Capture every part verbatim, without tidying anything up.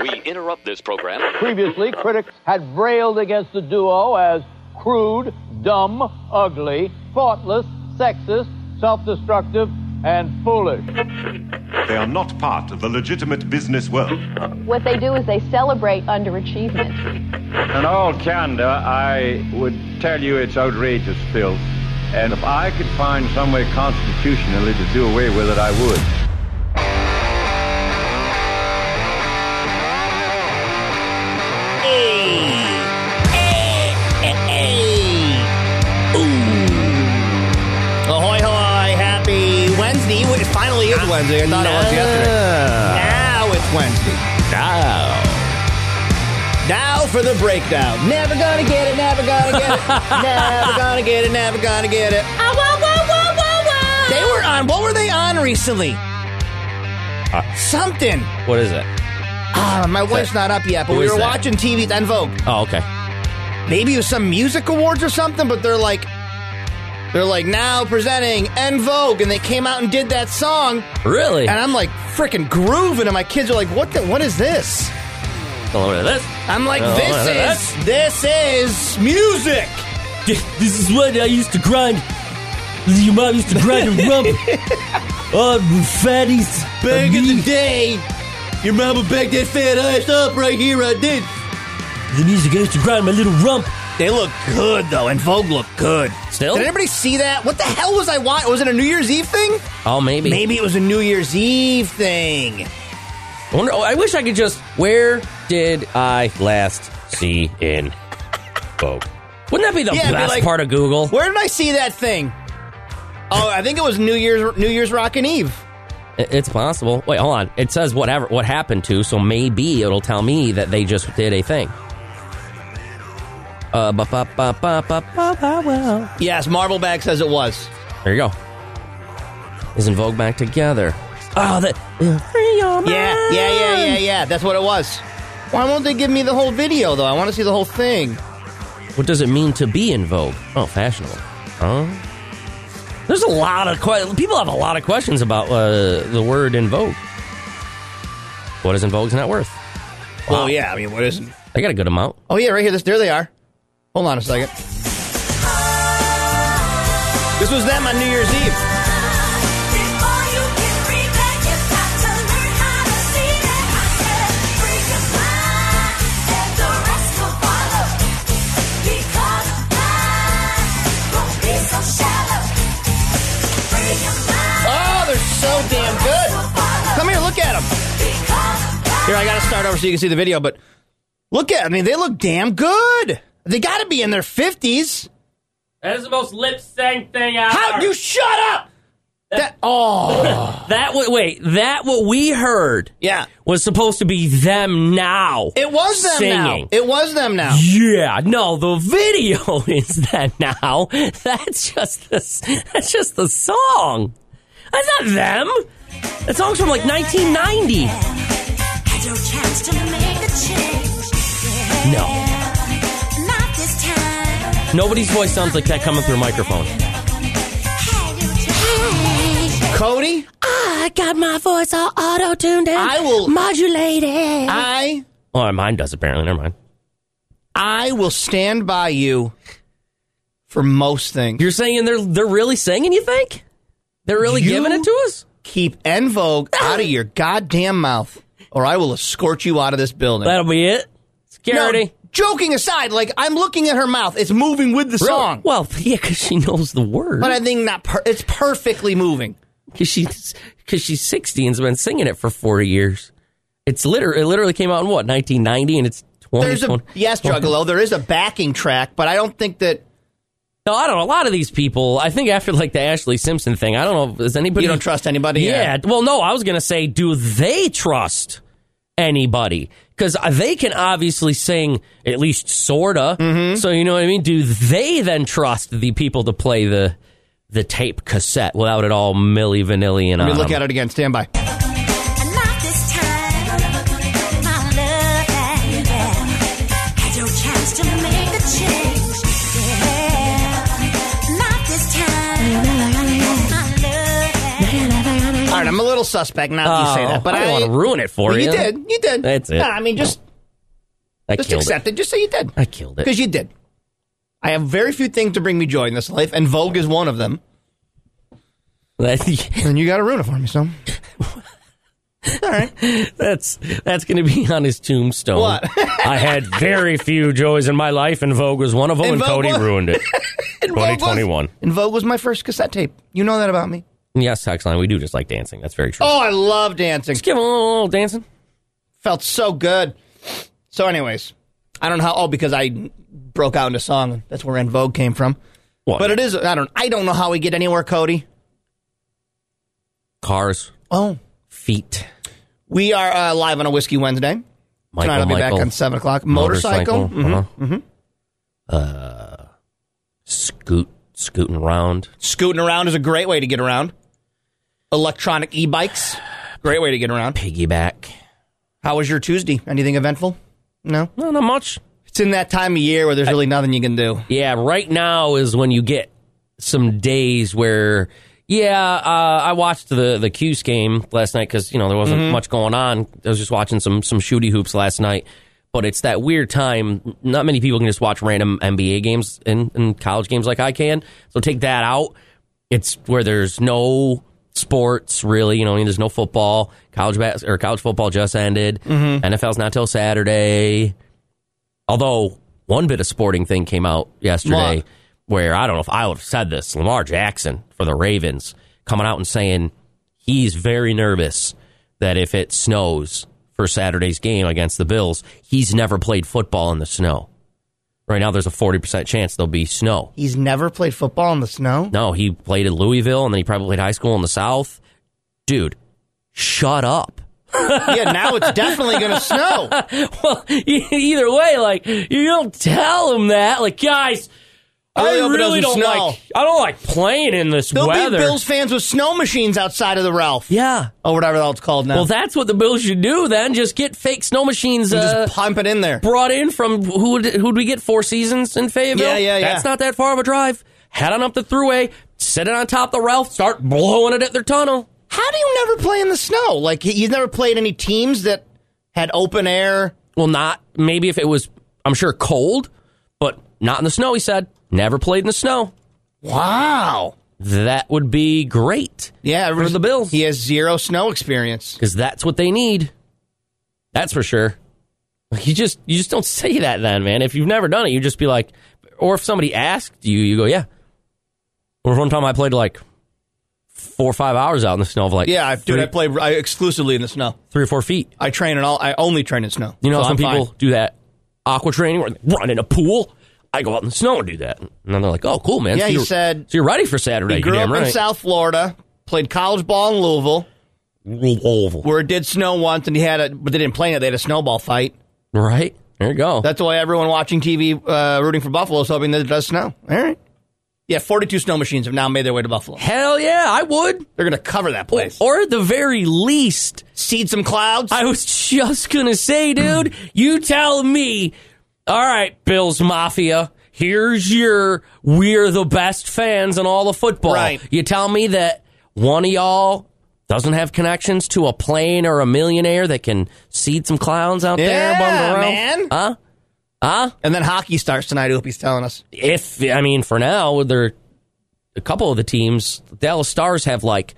We interrupt this program. Previously, critics had railed against the duo as crude, dumb, ugly, thoughtless, sexist, self-destructive, and foolish. They are not part of the legitimate business world. What they do is they celebrate underachievement. In all candor, I would tell you it's outrageous filth. And if I could find some way constitutionally to do away with it, I would. Hey! Hey! Hey! Ooh. Ahoy, hoy! Happy Wednesday. It finally is Wednesday. I thought it was yesterday. Now it's Wednesday. Now. Now for the breakdown. Never gonna get it, never gonna get it. Never gonna get it, never gonna get it. Oh, whoa, whoa, whoa, whoa, whoa. They were on, what were they on recently? Uh, Something. What is it? Ah, my wife's not up yet, but Who we is were that? watching T V, En Vogue. Oh, okay. Maybe it was some music awards or something, but they're like, they're like, now presenting En Vogue, and they came out and did that song. Really? And I'm like freaking grooving, and my kids are like, what the, what is this? Don't know what this. I'm like, Oh, this what is, is this is music. This is what I used to grind. Your mom used to grind a rump. Oh, fatties. Back in the day, your mama backed that fat ass up right here, I did. The music I used to grind my little rump. They look good, though, and Vogue looked good. Still? Did anybody see that? What the hell was I watching? Was it a New Year's Eve thing? Oh, maybe. Maybe it was a New Year's Eve thing. I wonder. Oh, I wish I could just. Where did I last see in Vogue? Wouldn't that be the Yeah, best like, part of Google? Where did I see that thing? Oh, I think it was New Year's New Year's Rockin' Eve. It- It's possible. Wait, hold on. It says whatever what happened to, so maybe it'll tell me that they just did a thing. Uh, ba ba ba ba ba ba ba. Well, Yes, Marble Bag says it was. there you go. Is En Vogue back together? Oh, that. Free your mind. Yeah, yeah, yeah, yeah, yeah. That's what it was. Why won't they give me the whole video, though? I want to see the whole thing. What does it mean to be in vogue? Oh, fashionable. Huh? There's a lot of que- people have a lot of questions about uh, the word in vogue. What is in vogue's net worth? Wow. Well, yeah. I mean, what isn't? They got a good amount. Oh yeah, right here. This, there they are. Hold on a second. This was them on New Year's Eve. Oh, they're so damn good. Come here, look at them. Here, I got to start over so you can see the video, but look at, I mean, they look damn good. They got to be in their fifties. That is the most lip sync thing ever. How you shut up? That, oh, that w- wait, that what we heard yeah, was supposed to be them now. it was them singing. now. It was them now. Yeah, no, the video is that now. That's just the that's just the song. That's not them. That song's from like nineteen ninety. No. Nobody's voice sounds like that coming through a microphone. Cody, I got my voice all auto-tuned and I will- modulated. I, Oh, mine does apparently. Never mind. I will stand by you for most things. You're saying they're they're really singing, you think? They're really You- giving it to us? Keep En Vogue out of your goddamn mouth, or I will escort you out of this building. That'll be it? Security. No, joking aside, like, I'm looking at her mouth. It's moving with the Really? song. Well, yeah, because she knows the word. But I think not. Per- it's perfectly moving. Because she's, cause she's sixty and's been singing it for forty years. It's literally, it literally came out in what, nineteen ninety, and it's twenty. There's a twenty yes, Juggalo. There is a backing track, but I don't think that No, I don't know. A lot of these people, I think after like the Ashley Simpson thing, I don't know, is anybody... you don't trust anybody. Yeah. Well, no, I was going to say, do they trust anybody? Because they can obviously sing, at least sorta. Mm-hmm. So, you know what I mean? Do they then trust the people to play the the tape cassette without it all Milli Vanilli and Let me on look them? at it again. Stand by. All right, I'm a little suspect now that you say that. But I don't want to ruin it for well, you. You did. You did. That's it. Nah, I mean, just, I just killed accept it. it. Just say you did. I killed it. Because you did. I have very few things to bring me joy in this life, and Vogue is one of them. And you got to ruin it for me, so. All right. That's that's going to be on his tombstone. What? I had very few joys in my life, and Vogue was one of them, and, and Cody was, ruined it. twenty twenty-one. And Vogue was my first cassette tape. You know that about me. Yes, Taxline, we do just like dancing. That's very true. Oh, I love dancing. Just give him a little, little dancing. Felt so good. So anyways, I don't know how, oh, because I broke out into song. That's where En Vogue came from. What? But it is, I don't I don't know how we get anywhere, Cody. Cars. Oh. Feet. We are uh, live on a Whiskey Wednesday. Michael, Tonight I'll be Michael. back on seven o'clock. Motorcycle. Motorcycle. Mm-hmm. Uh-huh. Mm-hmm. Uh, scoot, scooting around. Scooting around is a great way to get around. Electronic e-bikes. Great way to get around. Piggyback. How was your Tuesday? Anything eventful? No? No, not much. It's in that time of year where there's really nothing you can do. Yeah, right now is when you get some days where, yeah, uh, I watched the the Cuse game last night because, you know, there wasn't Mm-hmm. much going on. I was just watching some some shooty hoops last night. But it's that weird time. Not many people can just watch random N B A games and, and college games like I can. So take that out. It's where there's no sports, really. You know, I mean, there's no football. College bas- or college football just ended. Mm-hmm. N F L's not till Saturday. Although, one bit of sporting thing came out yesterday What? where, I don't know if I would have said this, Lamar Jackson for the Ravens coming out and saying he's very nervous that if it snows for Saturday's game against the Bills, he's never played football in the snow. Right now, there's a forty percent chance there'll be snow. He's never played football in the snow? No, he played in Louisville, and then he probably played high school in the South. Dude, shut up. Yeah, now it's definitely going to snow. Well, either way, like, you don't tell him that. Like, guys, I really I hope it really doesn't don't snow. like, I don't like playing in this There'll weather. be Bills fans with snow machines outside of the Ralph. Yeah. Or whatever the hell it's called now. Well, that's what the Bills should do then. Just get fake snow machines And uh, just pump it in there. brought in from, who did who'd we get, Four Seasons in Fayetteville? Yeah, yeah, yeah. That's not that far of a drive. Head on up the thruway, sit it on top of the Ralph, start blowing it at their tunnel. How do you never play in the snow? Like, you've never played any teams that had open air? Well, not, maybe if it was, I'm sure, cold, but not in the snow, he said. Never played in the snow. Wow. That would be great. Yeah, for the Bills. He has zero snow experience. Because that's what they need. That's for sure. You just you just don't say that then, man. If you've never done it, you just be like, or if somebody asked you, you go, yeah. Or one time I played like four or five hours out in the snow of like, Yeah, I, dude, three, I play I, exclusively in the snow. three or four feet. I train in all. I only train in snow. You know, so some I'm people fine. do that aqua training where they run in a pool. I go out in the snow and do that. And then they're like, oh, cool, man. Yeah, so he you're, said so you're ready for Saturday. He grew You're up damn right. in South Florida, played college ball in Louisville, Louisville. where it did snow once, and he had a, but they didn't play it. They had a snowball fight. Right? There you go. That's why everyone watching T V uh, rooting for Buffalo is hoping that it does snow. All right. Yeah, forty-two snow machines have now made their way to Buffalo. Hell yeah, I would. They're going to cover that place. Or at the very least, seed some clouds. I was just going to say, dude, you tell me, all right, Bills Mafia, here's your we're the best fans in all of football. Right. You tell me that one of y'all doesn't have connections to a plane or a millionaire that can seed some clowns out there Yeah, above the man. Huh? Huh? And then hockey starts tonight, Oop, he's telling us. If, I mean, for now, there a couple of the teams, the Dallas Stars have like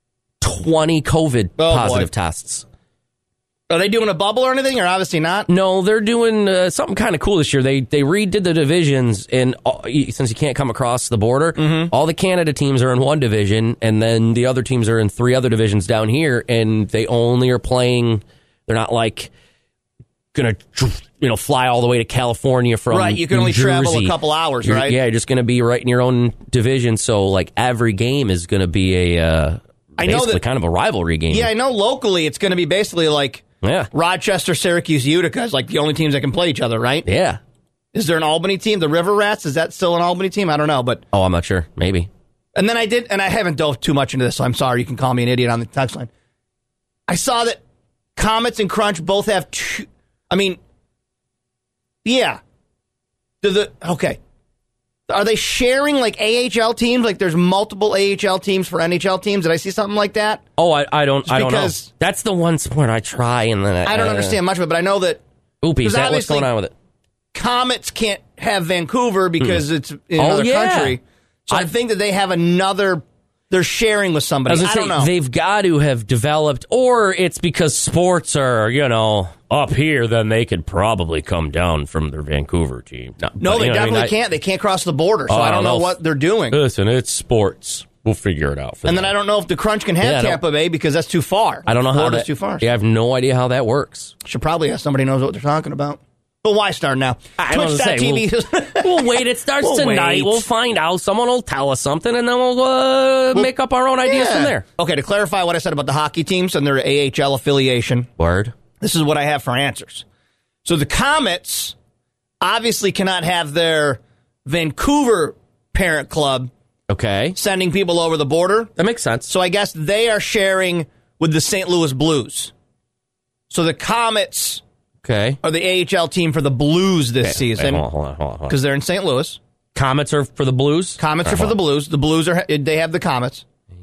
twenty COVID Oh, positive boy. tests. Are they doing a bubble or anything, or obviously not? No, they're doing uh, something kind of cool this year. They they redid the divisions, and uh, since you can't come across the border, Mm-hmm. all the Canada teams are in one division, and then the other teams are in three other divisions down here, and they only are playing. They're not like gonna you know fly all the way to California from Right, you can New only travel a Jersey. couple hours, You're- right? Yeah, you're just gonna be right in your own division. So like every game is gonna be a uh, I know basically that- kind of a rivalry game. Yeah, I know locally it's going to be basically like yeah, Rochester, Syracuse, Utica is like the only teams that can play each other, right? yeah. Is there an Albany team? The River Rats, is that still an Albany team? I don't know, but Oh, I'm not sure. Maybe. and then I did, and I haven't dove too much into this, so I'm sorry. You can call me an idiot on the text line. I saw that Comets and Crunch both have two. I mean, yeah. Do the okay? Are they sharing like A H L teams? Like there's multiple A H L teams for N H L teams? Did I see something like that? Oh, I, I don't. Just I don't know. because- That's the one sport I try, and then I, I don't uh, understand much of it, but I know that Oopie, is that what's obviously- going on with it? Comets can't have Vancouver because it's in Oh, another yeah. country. So I, I- think that they have another. They're sharing with I somebody. was I, gonna don't say know. they've got to have developed, or it's because sports are, you know, up here. Then they could probably come down from their Vancouver team. No, no, but, they you know what I mean? definitely I- can't. They can't cross the border. So Oh, I don't know they'll- what they're doing. Listen, it's sports. We'll figure it out. For And them. then I don't know if the Crunch can have Yeah, I don't- Tampa Bay because that's too far. I don't know how Florida's that. too far. Yeah, I have no idea how that works. Should probably ask somebody who knows what they're talking about. But why start now? I was Twitch gonna dot say, T V. We'll, we'll wait. It starts We'll tonight. wait. We'll find out. Someone will tell us something, and then we'll uh, make up our own ideas Yeah. from there. Okay, to clarify what I said about the hockey teams and their A H L affiliation, Word. this is what I have for answers. So the Comets obviously cannot have their Vancouver parent club Okay, sending people over the border. that makes sense. So I guess they are sharing with the Saint Louis Blues. So the Comets Okay. are the A H L team for the Blues this Okay, season wait, hold on, hold on, hold on, hold on. because they're in Saint Louis. Comets are for the Blues. Comets All are right, for the hold on. Blues. The Blues are they have the Comets,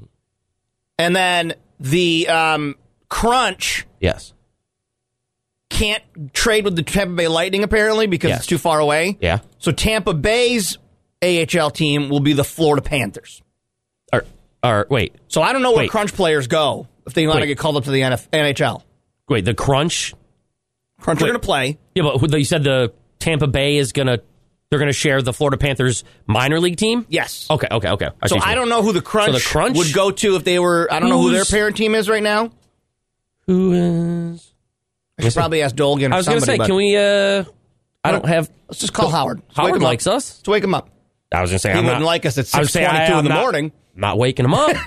and then the um, Crunch Yes. can't trade with the Tampa Bay Lightning apparently because Yes. it's too far away. Yeah. So Tampa Bay's A H L team will be the Florida Panthers. Or, or wait, So I don't know where Wait. Crunch players go if they want to Wait. get called up to the N F- N H L. wait. The Crunch. Crunch Wait. are going to play. Yeah, but who- you said the Tampa Bay is gonna. They're gonna share the Florida Panthers minor league team. Yes. Okay. Okay. Okay. I see So what you're I saying. don't know who the Crunch, So the Crunch- would go to if they were. I don't know who their Who's- parent team is right now. Who is. I should probably ask Dolgan or I was gonna somebody. say, but can we? uh I don't have. let's just call Howard. Let's wake Howard him up. likes us. Let's wake him up. I was gonna say He I'm wouldn't not, like us at I was six saying, twenty-two I- in the I'm not- morning. Not waking him up.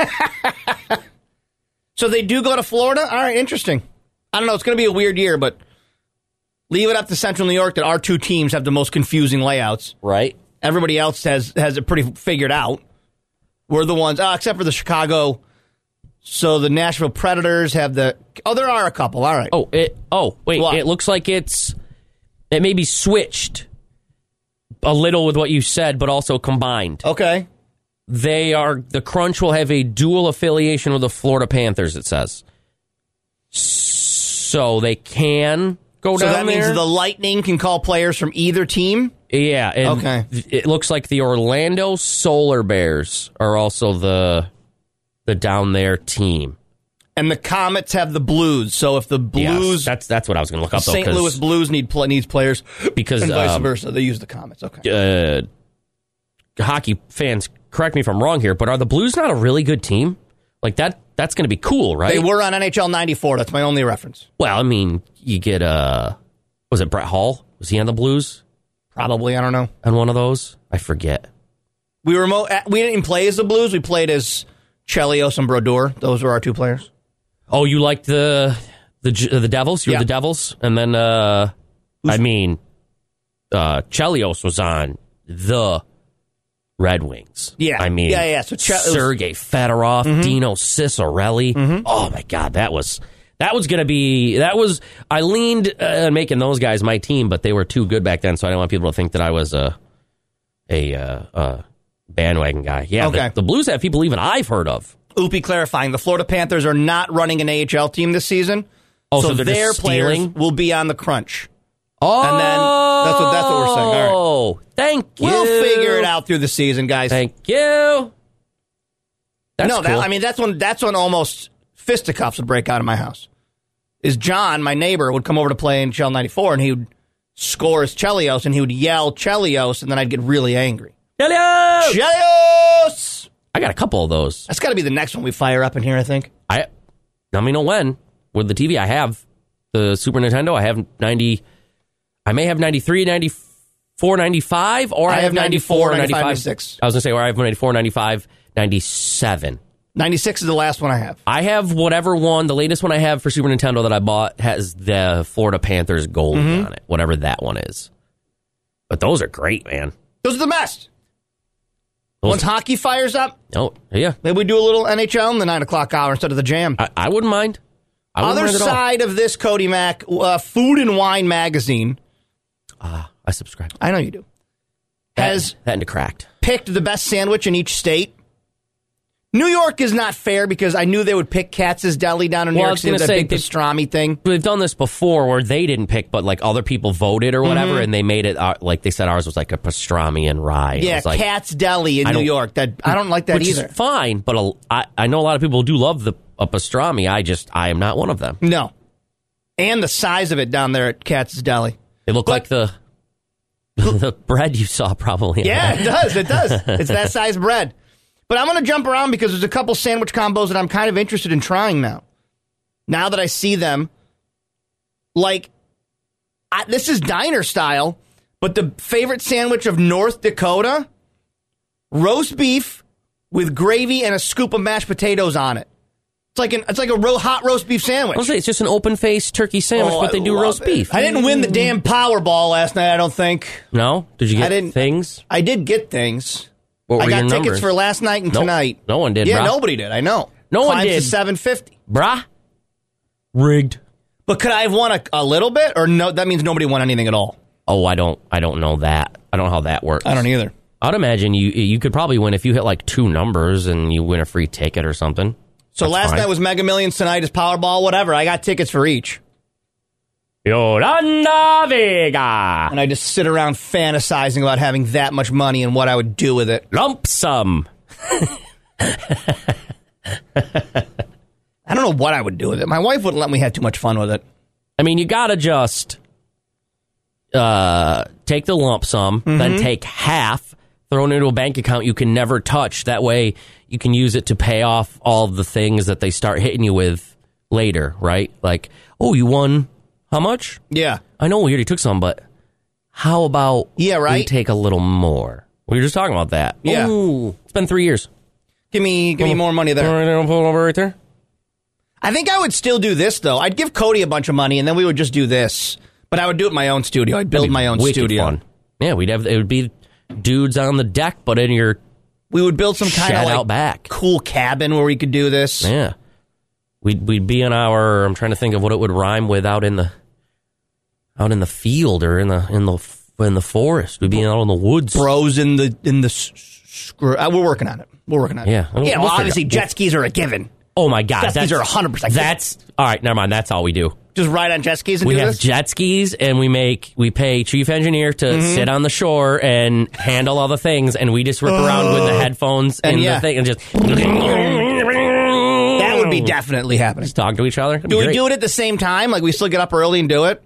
So they do go to Florida? All right, interesting. I don't know. It's going to be a weird year, but leave it up to Central New York that our two teams have the most confusing layouts. Right. Everybody else has, has it pretty figured out. We're the ones, uh, except for the Chicago. So the Nashville Predators have the. Oh, there are a couple. All right. Oh, it. Oh, wait. What? It looks like it's. It may be switched a little with what you said, but also combined. Okay. They are the Crunch will have a dual affiliation with the Florida Panthers. It says, so they can go So down that there. means the Lightning can call players from either team? yeah. And Okay. It looks like the Orlando Solar Bears are also the the down there team. And the Comets have the Blues. So if the Yes, Blues, that's that's what I was going to look up. though, Saint 'cause- Louis Blues need pl- needs players, because and vice um, versa, they use the Comets. Okay. uh, hockey fans, correct me if I'm wrong here, but are the Blues not a really good team? Like that, that's going to be cool, right? They were on N H L ninety-four. That's my only reference. Well, I mean, you get uh, was it Brett Hall? Was he on the Blues? Probably, I don't know. On one of those, I forget. We were mo- we didn't even play as the Blues. We played as Chelios and Brodeur. Those were our two players. Oh, you liked the the the Devils? You Yeah. were the Devils, and then uh, I mean, uh, Chelios was on the Red Wings. Yeah. I mean, Yeah, yeah. So Che- it was- Sergei Fedorov, Mhm. Dino Cicerelli. Mhm. Oh my God, that was that was going to be that was. I leaned uh, on making those guys my team, but they were too good back then, so I didn't want people to think that I was a a uh, uh, bandwagon guy. Yeah, Okay. the, the Blues have people even I've heard of. Oopie clarifying, the Florida Panthers are not running an A H L team this season. Oh, so so they're their just players stealing? will be on the Crunch. Oh, And then that's what that's what we're saying. All right. Oh, thank you. We'll figure it out through the season, guys. Thank you. That's no, that, cool. I mean that's when that's when almost fisticuffs would break out of my house. Is John, my neighbor, would come over to play in Shell ninety-four, and he would score his Chelios, and he would yell Chelios, and then I'd get really angry. Chelios! Chelios! I got a couple of those. That's got to be the next one we fire up in here, I think. I let me know when with the T V. I have the Super Nintendo. I have ninety. I may have ninety-three, ninety-four, ninety-five, or I, I have ninety-four, ninety-four, ninety-five. ninety-six. I was gonna say, or I have ninety-four, ninety-five, ninety-seven. ninety-six is the last one I have. I have whatever one. The latest one I have for Super Nintendo that I bought has the Florida Panthers gold Mhm. on it, whatever that one is. But those are great, man. Those are the best. Those- Once hockey fires up, Oh, yeah. maybe we do a little N H L in the nine o'clock hour instead of the jam. I, I wouldn't mind. I wouldn't Other mind at all. side of this, Cody Mack, uh, Food and Wine magazine. Ah, I subscribe. I know you do. has that into cracked. picked the best sandwich in each state. New York is not fair because I knew they would pick Katz's Deli down in New Well, I York was City, gonna that say, big they- pastrami thing. We've done this before where they didn't pick, but like other people voted or whatever, Mhm. and they made it uh, like they said ours was like a pastrami and rye. It Yeah, was like, Katz's Deli in I New don't- York. That I don't like that which either. is fine, but a, I, I know a lot of people do love the a pastrami. I just I am not one of them. No. And the size of it down there at Katz's Deli. They look But- like the the bread you saw probably. Yeah, it does. It does. It's that size bread. But I'm going to jump around because there's a couple sandwich combos that I'm kind of interested in trying now. Now that I see them, like, I, this is diner style, but the favorite sandwich of North Dakota, roast beef with gravy and a scoop of mashed potatoes on it. It's like an it's like a real hot roast beef sandwich. I'll say it's just an open faced turkey sandwich, Oh, but they I do love roast it. beef. I didn't win the damn Powerball last night, I don't think. No, did you I get didn't- things? I did get things. What were I got your tickets numbers? for last night and Nope. tonight. No one did, Yeah, brah. nobody did. I know. No one Climbs did. to seven fifty. Brah, rigged. But could I have won a, a little bit, or no? That means nobody won anything at all. Oh, I don't. I don't know that. I don't know how that works. I don't either. I'd imagine you you could probably win if you hit like two numbers and you win a free ticket or something. So That's last fine. night was Mega Millions. Tonight is Powerball. Whatever. I got tickets for each, Yolanda Vega. and I just sit around fantasizing about having that much money and what I would do with it. Lump sum. I don't know what I would do with it. My wife wouldn't let me have too much fun with it. I mean, you gotta just uh, take the lump sum, Mm-hmm. then take half, throw it into a bank account you can never touch. That way, you can use it to pay off all of the things that they start hitting you with later, right? Like, oh, you won how much? Yeah. I know we already took some, but how about Yeah, we right? take a little more? We were just talking about that. Yeah. Ooh, it's been three years. Give me, give me more money there. All right, I'll pull it over right there. I think I would still do this though. I'd give Cody a bunch of money, and then we would just do this. But I would do it in my own studio. I'd build That'd be my own wicked studio. fun. Yeah, we'd have it would be dudes on the deck, but in your We would build some kind shed of like out back. cool cabin where we could do this. Yeah, we'd we'd be in our. I'm trying to think of what it would rhyme with out in the out in the field or in the in the in the forest. We'd be out in the woods. Bros in the in the s- s- screw. Uh, we're working on it. We're working on it. Yeah, we'll- yeah. we'll Well, figure obviously, it out. jet skis are a given. Oh my god, Jet skis that's are one hundred percent. That's all right. Never mind. That's all we do. Just ride on jet skis and We do have this. jet skis, and we make we pay chief engineer to Mm-hmm. sit on the shore and handle all the things, and we just rip around with the headphones And and yeah. the thing, and just that would be definitely happening. just talk to each other. It'd Do be we great. do it at the same time? Like we still get up early and do it?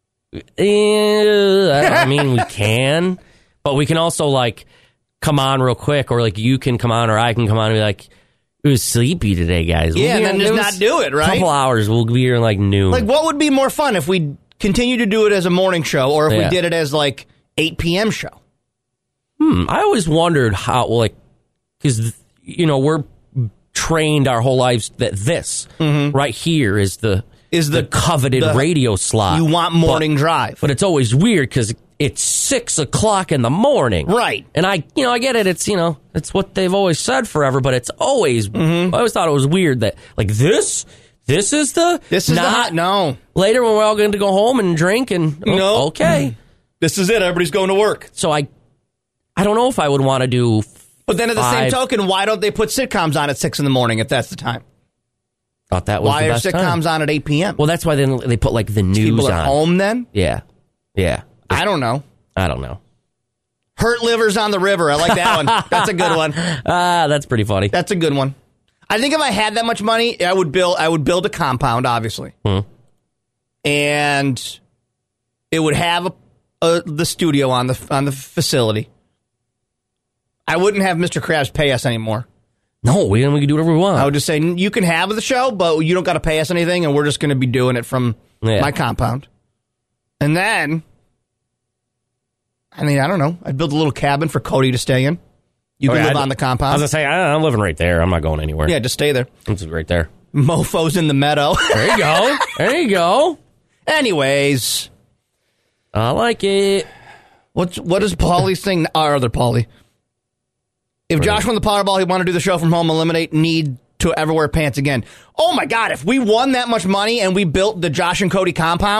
Eh, I mean, we can, but we can also like come on real quick, or like you can come on, or I can come on and be like, "It was sleepy today, guys." Yeah, We'll and be- then it just was not do it, right? A couple hours. We'll be here like noon. Like what would be more fun if we continue to do it as a morning show, or if we Yeah. did it as like eight p.m. show? Hmm, I always wondered how, like, because you know we're trained our whole lives that this right here is the Mm-hmm. Is the- coveted the- radio slot. You want morning but, drive. but it's always weird because it's six o'clock in the morning, Right. And I, you know, I get it. It's you know, it's what they've always said forever, but it's always. Mm-hmm. I always thought it was weird that like this, this is the This is not the hot. No. later when we're all going to go home and drink and oh, No. okay. This is it. Everybody's going to work. So I, I don't know if I would want to do. But then at the same Five. token, why don't they put sitcoms on at six in the morning if that's the time? Thought that was Why the are best sitcoms time. on at eight p.m.? Well, that's why then they put like the news People are on. home then? Yeah, yeah. I don't know. I don't know. Hurt livers on the river. I like that one. That's a good one. Ah, that's pretty funny. That's a good one. I think if I had that much money, I would build. I would build a compound, obviously, Hmm. and it would have a, a, the studio on the on the facility. I wouldn't have Mister Krabs pay us anymore. No, we we can do whatever we want. I would just say you can have the show, but you don't got to pay us anything, and we're just going to be doing it from Yeah. my compound. And then, I mean, I don't know. I'd build a little cabin for Cody to stay in. You can Okay, live I'd- on the I was compound. gonna say I, I'm living right there. I'm not going anywhere. Yeah, just stay there. It's right there. Mofos in the meadow. There you go. There you go. Anyways, I like it. what's what is Paulie's thing? Our other Paulie. If Josh won the Powerball, he'd want to do the show from home, eliminate need to ever wear pants again. Oh my God, if we won that much money and we built the Josh and Cody compound,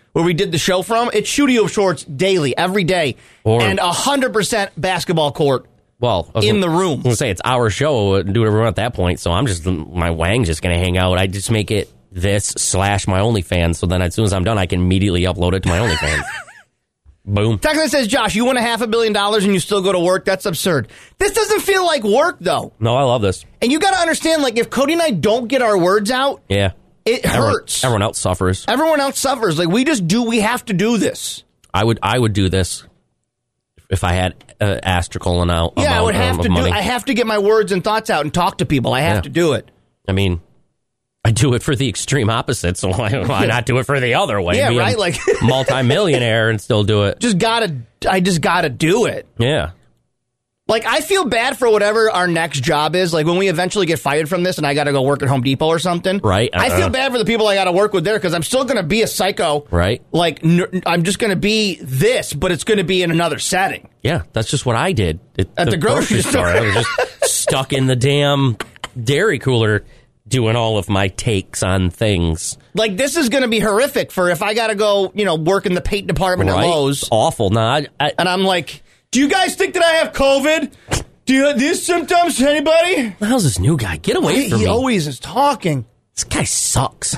where we did the show from, it's studio shorts daily, every day, Or- and one hundred percent basketball court Well, I was in gonna- the room. I was going to say, it's our show. and Do whatever we want at that point. So I'm just, my wang's just going to hang out. I just make it this slash my OnlyFans. So then as soon as I'm done, I can immediately upload it to my OnlyFans. Boom. Texas says, Josh, you win a half a billion dollars and you still go to work? That's absurd. This doesn't feel like work, though. No, I love this. And you got to understand, like, if Cody and I don't get our words out, Yeah. it Everyone, hurts. everyone else suffers. Everyone else suffers. Like, we just do, we have to do this. I would I would do this if I had uh, astronomical amount Yeah, I would um, have of to do money. I have to get my words and thoughts out and talk to people. I have Yeah. to do it. I mean, I do it for the extreme opposite, so why, why not do it for the other way? Yeah, Be a right? Like- multimillionaire and still do it. Just gotta, I just gotta do it. Yeah. Like, I feel bad for whatever our next job is. Like, when we eventually get fired from this and I got to go work at Home Depot or something. Right. I Uh-uh. feel bad for the people I got to work with there because I'm still going to be a psycho. Right. Like, n- I'm just going to be this, but it's going to be in another setting. Yeah, that's just what I did at, At the grocery store. I was just stuck in the damn dairy cooler doing all of my takes on things. Like, this is going to be horrific for if I got to go, you know, work in the paint department Right? at Lowe's. It's awful. No, I, I, And I'm like, do you guys think that I have COVID? Do you have these symptoms? Anybody? how's this new guy? Get away He, from he me. always is talking. This guy sucks.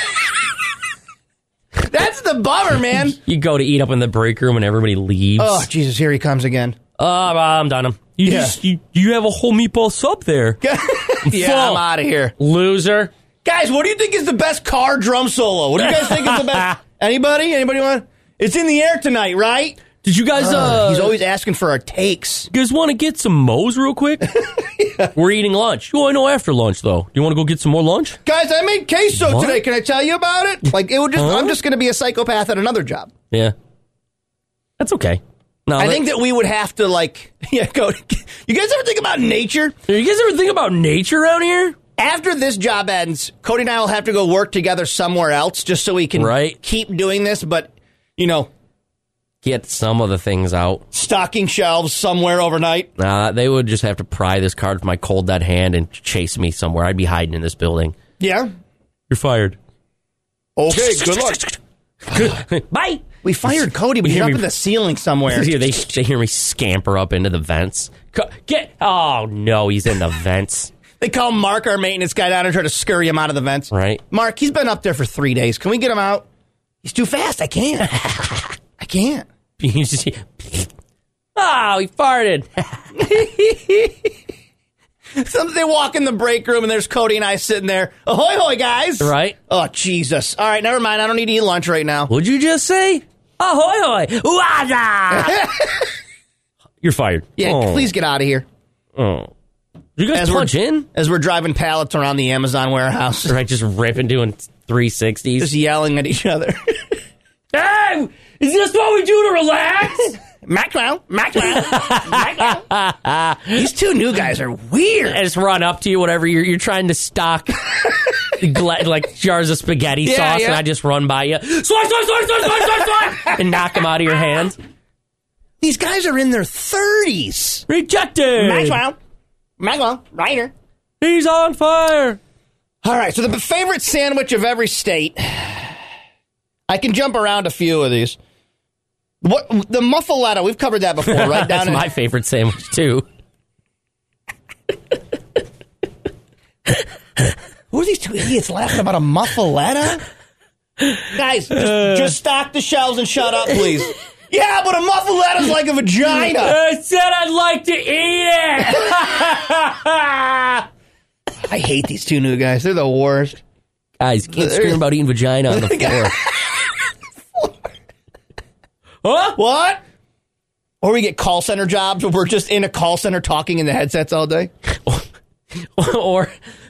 That's the bummer, man. You go to eat up in the break room and everybody leaves. Oh, Jesus, here he comes again. Oh, I'm done. You, Yeah. just, you, you have a whole meatball sub there. yeah, full. I'm out of here. Loser. Guys, what do you think is the best car drum solo? What do you guys think is the best? Anybody? Anybody want? It's in the air tonight, right? Did you guys, uh, He's always asking for our takes. you guys want to get some Moe's real quick? yeah. We're eating lunch. Oh, I know after lunch, though. Do you want to go get some more lunch? Guys, I made queso What? today. Can I tell you about it? Like, it would just. Huh? I'm just going to be a psychopath at another job. Yeah. That's okay. No, I that- think that we would have to, like, yeah, go. You guys ever think about nature? You guys ever think about nature around here? After this job ends, Cody and I will have to go work together somewhere else just so we can Right. keep doing this, but, you know, Get some of the things out. stocking shelves somewhere overnight. Nah, they would just have to pry this card from my cold dead hand and chase me somewhere. I'd be hiding in this building. Yeah. You're fired. Okay, good luck. Bye. We fired Cody, but he's hear up me- in the ceiling somewhere. Yeah, they, they hear me scamper up into the vents. Co- Get! Oh, no, he's in the vents. They call Mark, our maintenance guy, down and try to scurry him out of the vents. Right. Mark, he's been up there for three days. Can we get him out? He's too fast. I can't. I can't. You just- oh, he farted. Some, they walk in the break room and there's Cody and I sitting there. Ahoy, hoy, guys. Right. Oh, Jesus. All right, never mind. I don't need to eat lunch right now. What'd you just say? Ahoy, hoy. Waza! You're fired. Yeah, Oh. please get out of here. Oh. Did you guys As we're- punch in? As we're driving pallets around the Amazon warehouse. Right, just ripping, doing three sixties. Just yelling at each other. Hey, is this what we do to relax? Macro, macro, macro. These two new guys are weird. I just run up to you, whatever you're, you're trying to stock, gla- like jars of spaghetti Yeah, sauce, yeah. and I just run by you, swipe, swipe, swipe, swipe, swipe, swipe, swipe, and knock them out of your hands. These guys are in their thirties. Rejected. Macro, macro, right here. He's on fire. All right, so the favorite sandwich of every state. I can jump around a few of these. What the muffaletta? We've covered that before, right? Down That's in, my favorite sandwich too. Who are these two idiots laughing about a muffaletta? Guys, just, just stock the shelves and shut up, please. Yeah, but a muffuletta's like a vagina. I said I'd like to eat it. I hate these two new guys. They're the worst. Guys, you can't scream about eating vagina on the floor. Huh? What? Or we get call center jobs where we're just in a call center talking in the headsets all day. or,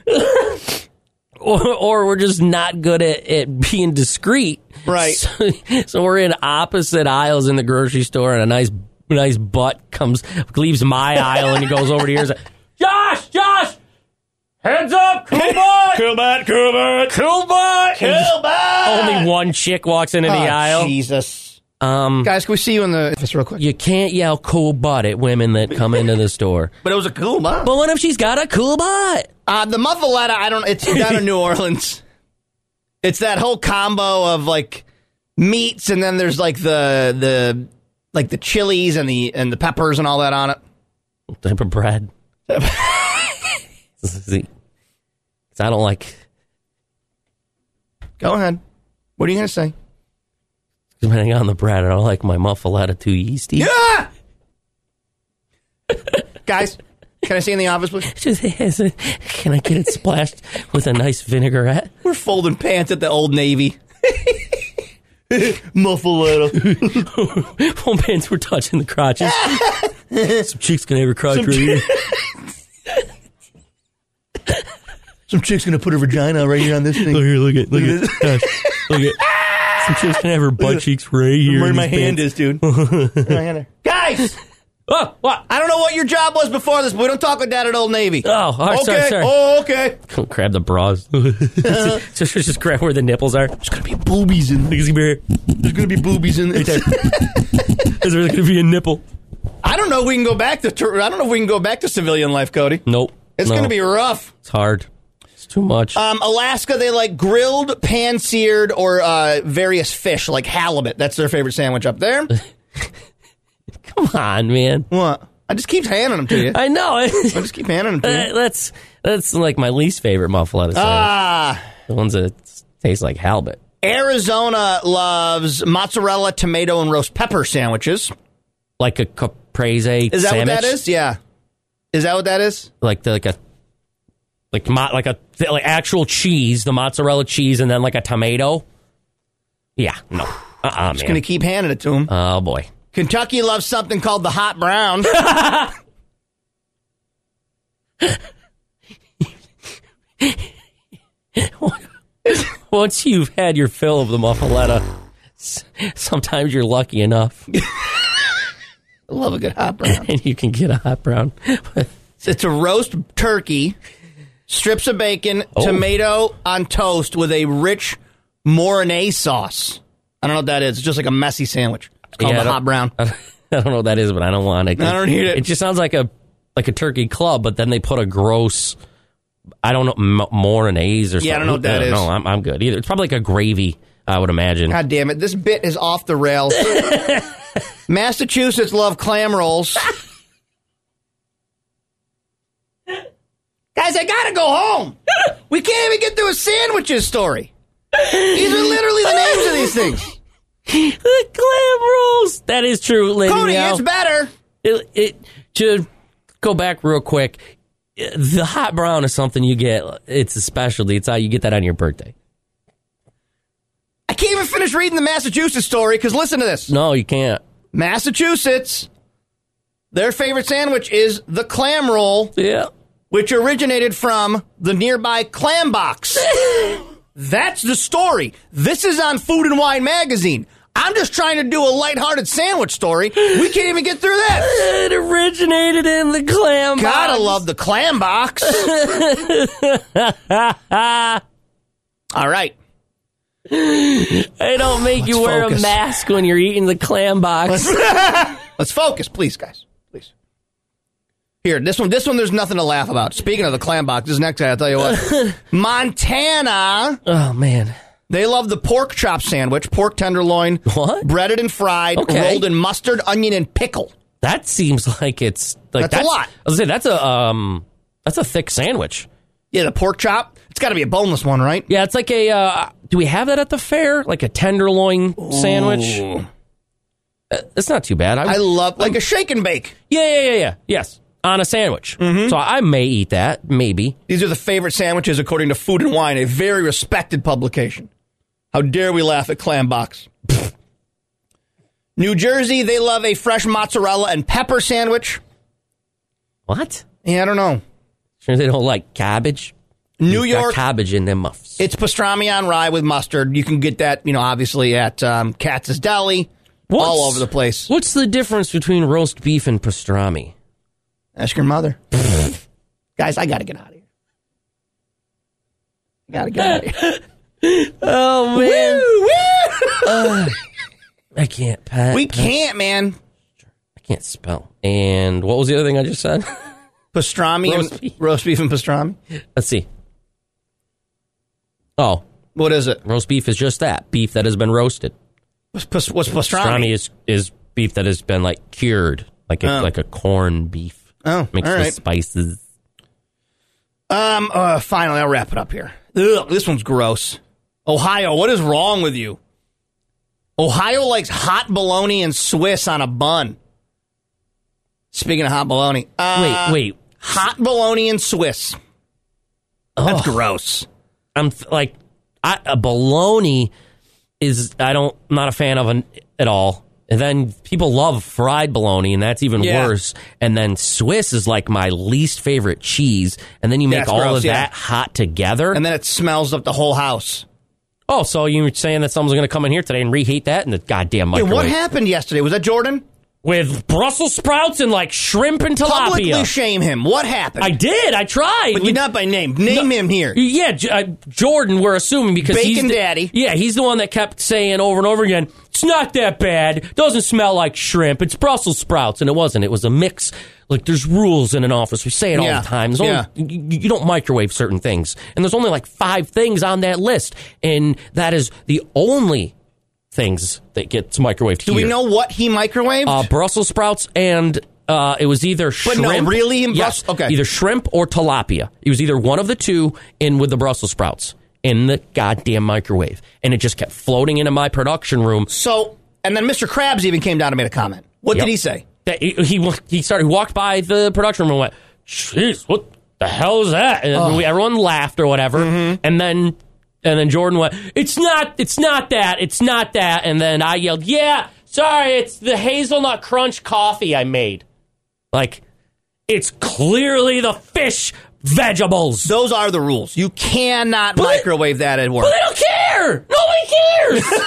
or or we're just not good at, at being discreet. Right. So, so we're in opposite aisles in the grocery store, and a nice nice butt comes, leaves my aisle, and he goes over to yours. Josh, Josh, heads up, cool butt, Cool butt, cool butt, cool butt. cool butt. Only one chick walks into the Oh, aisle. Jesus. Um, Guys, can we see you in the office real quick? you can't yell cool butt at women that come into the store. But it was a cool butt. But what if she's got a cool butt? Uh, the muffaletta, I don't. It's down in New Orleans. It's that whole combo of like meats, and then there's like the the like the chilies and the and the peppers and all that on it. What type of bread? See, I don't like. Go ahead. What are you going to say? Depending on the bread, I don't like my muffaletta too yeasty. Yeah! Guys, can I see in the office, please? Just, can I get it splashed with a nice vinaigrette? We're folding pants at the Old Navy. Muffaletta. Home pants were touching the crotches. Some chicks gonna have her crotch right here. Some chick's gonna put her vagina right here on this thing. Look here, look at, look at, gosh, look at. Some chick's gonna have her butt cheeks right here. Where my hand is, dude. Guys! Oh, what? I don't know what your job was before this, but we don't talk with Dad at Old Navy. Oh, all right, okay. sorry, sorry. Oh, okay. Grab the bras. uh-huh. just, just grab where the nipples are. There's gonna be boobies in there. There's gonna be boobies in there. Is there gonna be a nipple? I don't know if we can go back to, I don't know if we can go back to civilian life, Cody. Nope. It's no. gonna be rough. It's hard. It's too much. Um, Alaska, they like grilled, pan-seared, or uh, various fish, like halibut. That's their favorite sandwich up there. Come on, man. What? I just keep handing them to you. I know. I just keep handing them to you. That's that's like my least favorite muffaletta sandwich. Ah. The ones that taste like halibut. Arizona loves mozzarella, tomato, and roast pepper sandwiches. Like a caprese Is that sandwich? what that is? Yeah. Is that what that is? Like the, like a like mo- like a like actual cheese, the mozzarella cheese, and then like a tomato. Yeah, no. Uh-uh, man. Just gonna keep handing it to him. Oh boy. Kentucky loves something called the hot brown. Once you've had your fill of the muffaletta, sometimes you're lucky enough. I love a good hot brown. And you can get a hot brown. It's a roast turkey, strips of bacon, Oh. tomato on toast with a rich Mornay sauce. I don't know what that is. It's just like a messy sandwich. It's called Yeah, I the don't- hot brown. I don't, I don't know what that is, but I don't want it. I don't need it. It just sounds like a like a turkey club, but then they put a gross, I don't know, m- Mornay's or something. Yeah, I don't know what that is. No, I'm, I'm good. Either it's probably like a gravy, I would imagine. God damn it. This bit is off the rails. Massachusetts love clam rolls. Guys, I gotta go home. We can't even get through a sandwiches story. These are literally the names of these things. The clam rolls. That is true, lady. Cody, Meow. it's better. It, it to go back real quick. The hot brown is something you get. It's a specialty. It's how you get that on your birthday. I can't even finish reading the Massachusetts story because listen to this. No, you can't. Massachusetts, their favorite sandwich is the clam roll, Yeah. which originated from the nearby clam box. That's the story. This is on Food and Wine magazine. I'm just trying to do a lighthearted sandwich story. We can't even get through that. It originated in the clam box. Gotta love the clam box. All right. They don't make Let's you wear focus. a mask when you're eating the clam box. Let's focus, please, guys. Please. Here, this one, this one, there's nothing to laugh about. Speaking of the clam box, this next guy, I'll tell you what. Montana, Oh, man. they love the pork chop sandwich, pork tenderloin, What? breaded and fried, Okay. rolled in mustard, onion, and pickle. That seems like it's... like That's a lot. I was gonna say, that's a, um, that's a thick sandwich. Yeah, the pork chop. It's got to be a boneless one, right? Yeah, it's like a... Uh, do we have that at the fair? Like a tenderloin sandwich? Ooh. Uh, It's not too bad. I love, like a shake and bake. Yeah, yeah, yeah, yeah. Yes. On a sandwich. Mm-hmm. So I may eat that, maybe. These are the favorite sandwiches according to Food and Wine, a very respected publication. How dare we laugh at clam box? New Jersey, they love a fresh mozzarella and pepper sandwich. What? Yeah, I don't know. Sure they don't like cabbage? New You've got York, cabbage in them muffs. it's pastrami on rye with mustard. You can get that, you know, obviously at um, Katz's Deli, What's- all over the place. What's the difference between roast beef and pastrami? Ask your mother. Guys, I got to get out of here. Got to get out of here. Oh, man. Woo, woo. Uh, I can't. Pat, We can't, man. I can't spell. And what was the other thing I just said? Pastrami Roast and beef. roast beef and pastrami. Let's see. Oh, What is it? roast beef is just that. Beef that has been roasted. What's, what's pastrami? Pastrami is, is beef that has been like cured, like a, Oh. like a corn beef. Oh, mixed all with right. spices. Um. Uh, finally, I'll wrap it up here. Ugh, this one's gross. Ohio, what is wrong with you? Ohio likes hot bologna and Swiss on a bun. Speaking of hot bologna. Uh, wait, wait. Hot bologna and Swiss. That's gross. I'm th- like, I, a bologna is, I don't, I'm not a fan of an, at all. And then people love fried bologna, and that's even Yeah. worse. And then Swiss is like my least favorite cheese. And then you make That's all gross, of yeah. that hot together. And then it smells up the whole house. oh, so you're saying that someone's going to come in here today and reheat that in the goddamn Hey, microwave? what happened yesterday? Was that Jordan? With Brussels sprouts and like shrimp and Publicly tilapia. shame him. What happened? I did. I tried. But We- you're not by name. Name him here. Yeah, J- uh, Jordan, we're assuming because he's Bacon the, Daddy. Yeah, he's the one that kept saying over and over again, it's not that bad. Doesn't smell like shrimp. It's Brussels sprouts. And it wasn't. It was a mix. Like, there's rules in an office. We say it Yeah. all the time. There's only, Yeah. you, you don't microwave certain things. And there's only like five things on that list. And that is the only things that gets microwaved Do here. we know what he microwaved? Uh, Brussels sprouts and uh, it was either But shrimp. no, really in yes, Brus- okay. either shrimp or tilapia. It was either one of the two in with the Brussels sprouts in the goddamn microwave, and it just kept floating into my production room. so, and then Mister Krabs even came down and made a comment. What Yep. did he say? That he, he he started he walked by the production room and went, "Jeez, what the hell is that?" And we, everyone laughed or whatever, Mm-hmm. and then. And then Jordan went, it's not, it's not that, it's not that. And then I yelled, yeah, sorry, it's the hazelnut crunch coffee I made. Like, it's clearly the fish vegetables. Those are the rules. You cannot But- microwave that at work. But they don't care. Nobody cares.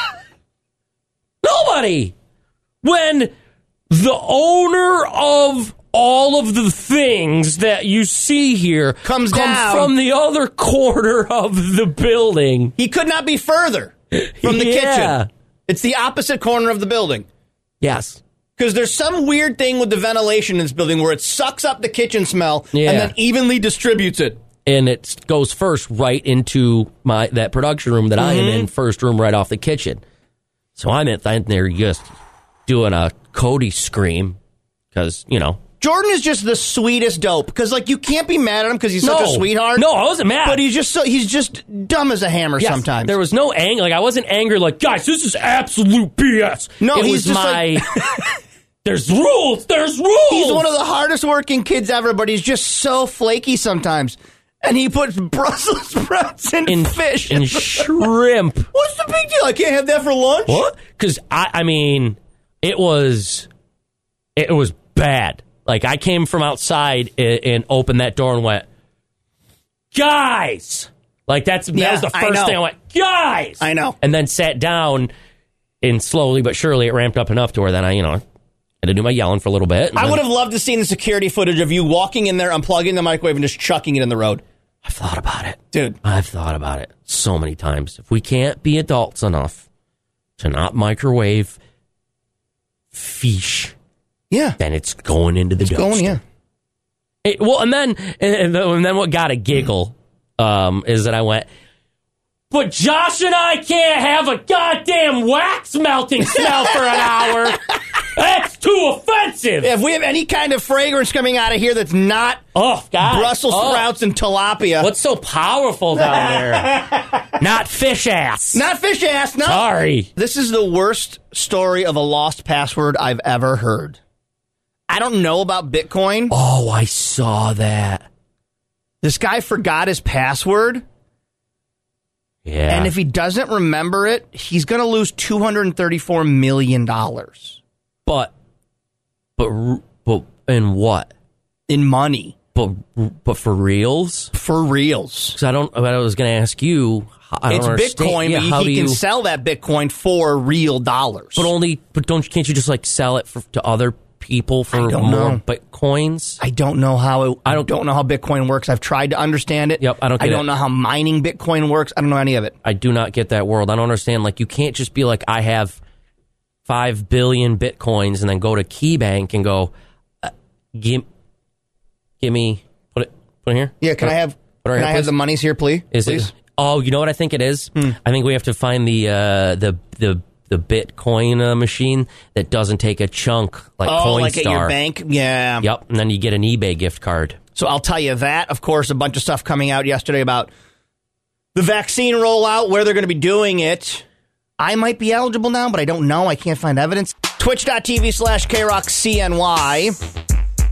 Nobody. When the owner of all of the things that you see here Comes come down. from the other corner of the building. He could not be further from the Yeah. kitchen. It's the opposite corner of the building. Yes. Because there's some weird thing with the ventilation in this building where it sucks up the kitchen smell Yeah. and then evenly distributes it. And it goes first right into my that production room that I am Mm-hmm. in, first room right off the kitchen. So I'm in there just doing a Cody scream because, you know. Jordan is just the sweetest dope. Because, like, you can't be mad at him because he's such a No. sweetheart. No, I wasn't mad. But he's just so he's just dumb as a hammer Yes, sometimes. there was no anger. Like, I wasn't angry like, guys, this is absolute B S. No, it he's was just my... There's rules. There's rules. He's one of the hardest working kids ever, but he's just so flaky sometimes. And he puts Brussels sprouts in, in fish. and shrimp. What's the big deal? I can't have that for lunch? What? Because I, I mean, it was, it was bad. Like I came from outside and, and opened that door and went, guys. Like that's that Yeah, was the I first know. thing I went, guys. I know. And then sat down, and slowly but surely it ramped up enough to where then I, you know, had to do my yelling for a little bit. and I then- would have loved to seen the security footage of you walking in there, unplugging the microwave, and just chucking it in the road. I've thought about it. Dude. I've thought about it so many times. If we can't be adults enough to not microwave fish, Yeah. then it's going into the It's dumpster. going, yeah. It- well, and then and, and then what got a giggle um, is that I went, but Josh and I can't have a goddamn wax melting smell for an hour. That's too offensive. If we have any kind of fragrance coming out of here that's not Oh, God. Brussels Oh. sprouts and tilapia. What's so powerful down there? Not fish ass. Not fish ass, no. Sorry. This is the worst story of a lost password I've ever heard. I don't know about Bitcoin. Oh, I saw that. This guy forgot his password, Yeah. and if he doesn't remember it, he's going to lose two hundred thirty-four million dollars but, but, but, and what? in money. But, but for reals? For reals. Because I don't, I was going to ask you. I don't It's understand. Bitcoin, Yeah, but how he do can you, sell that Bitcoin for real dollars. But only, but don't, can't you just like sell it for, to other people for I don't more know. Bitcoins? I don't know how it, I I don't, don't- don't know how Bitcoin works. I've tried to understand it. Yep, I don't I get don't it. know how mining Bitcoin works. I don't know any of it. I do not get that world. I don't understand. Like, you can't just be like, I have five billion Bitcoins and then go to KeyBank and go, uh, give, give me, put it, put it here. Yeah, can Put- I have put it can here, I have please? the monies here, please? Is please? it? Oh, you know what I think it is? I think we have to find the uh, the the the Bitcoin uh, machine that doesn't take a chunk like oh, Coinstar. like at your bank? Yeah. Yep, and then you get an eBay gift card. So I'll tell you that. Of course, a bunch of stuff coming out yesterday about the vaccine rollout, where they're going to be doing it. I might be eligible now, but I don't know. I can't find evidence. Twitch.tv slash KRockCNY.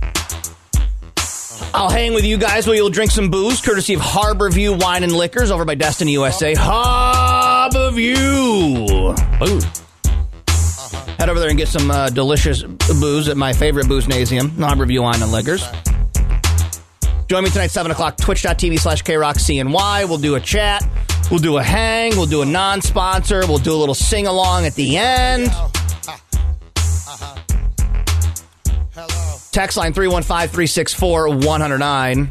I'll hang with you guys while you'll drink some booze, courtesy of Harborview Wine and Liquors over by Destiny U S A. Harborview! Boom. Head over there and get some uh, delicious booze at my favorite booze-nasium, Harborview Wine and Liquors. Join me tonight, seven o'clock, twitch.tv slash KRockCNY. We'll do a chat. We'll do a hang. We'll do a non-sponsor. We'll do a little sing-along at the end. Text line three one five, three six four, one zero nine.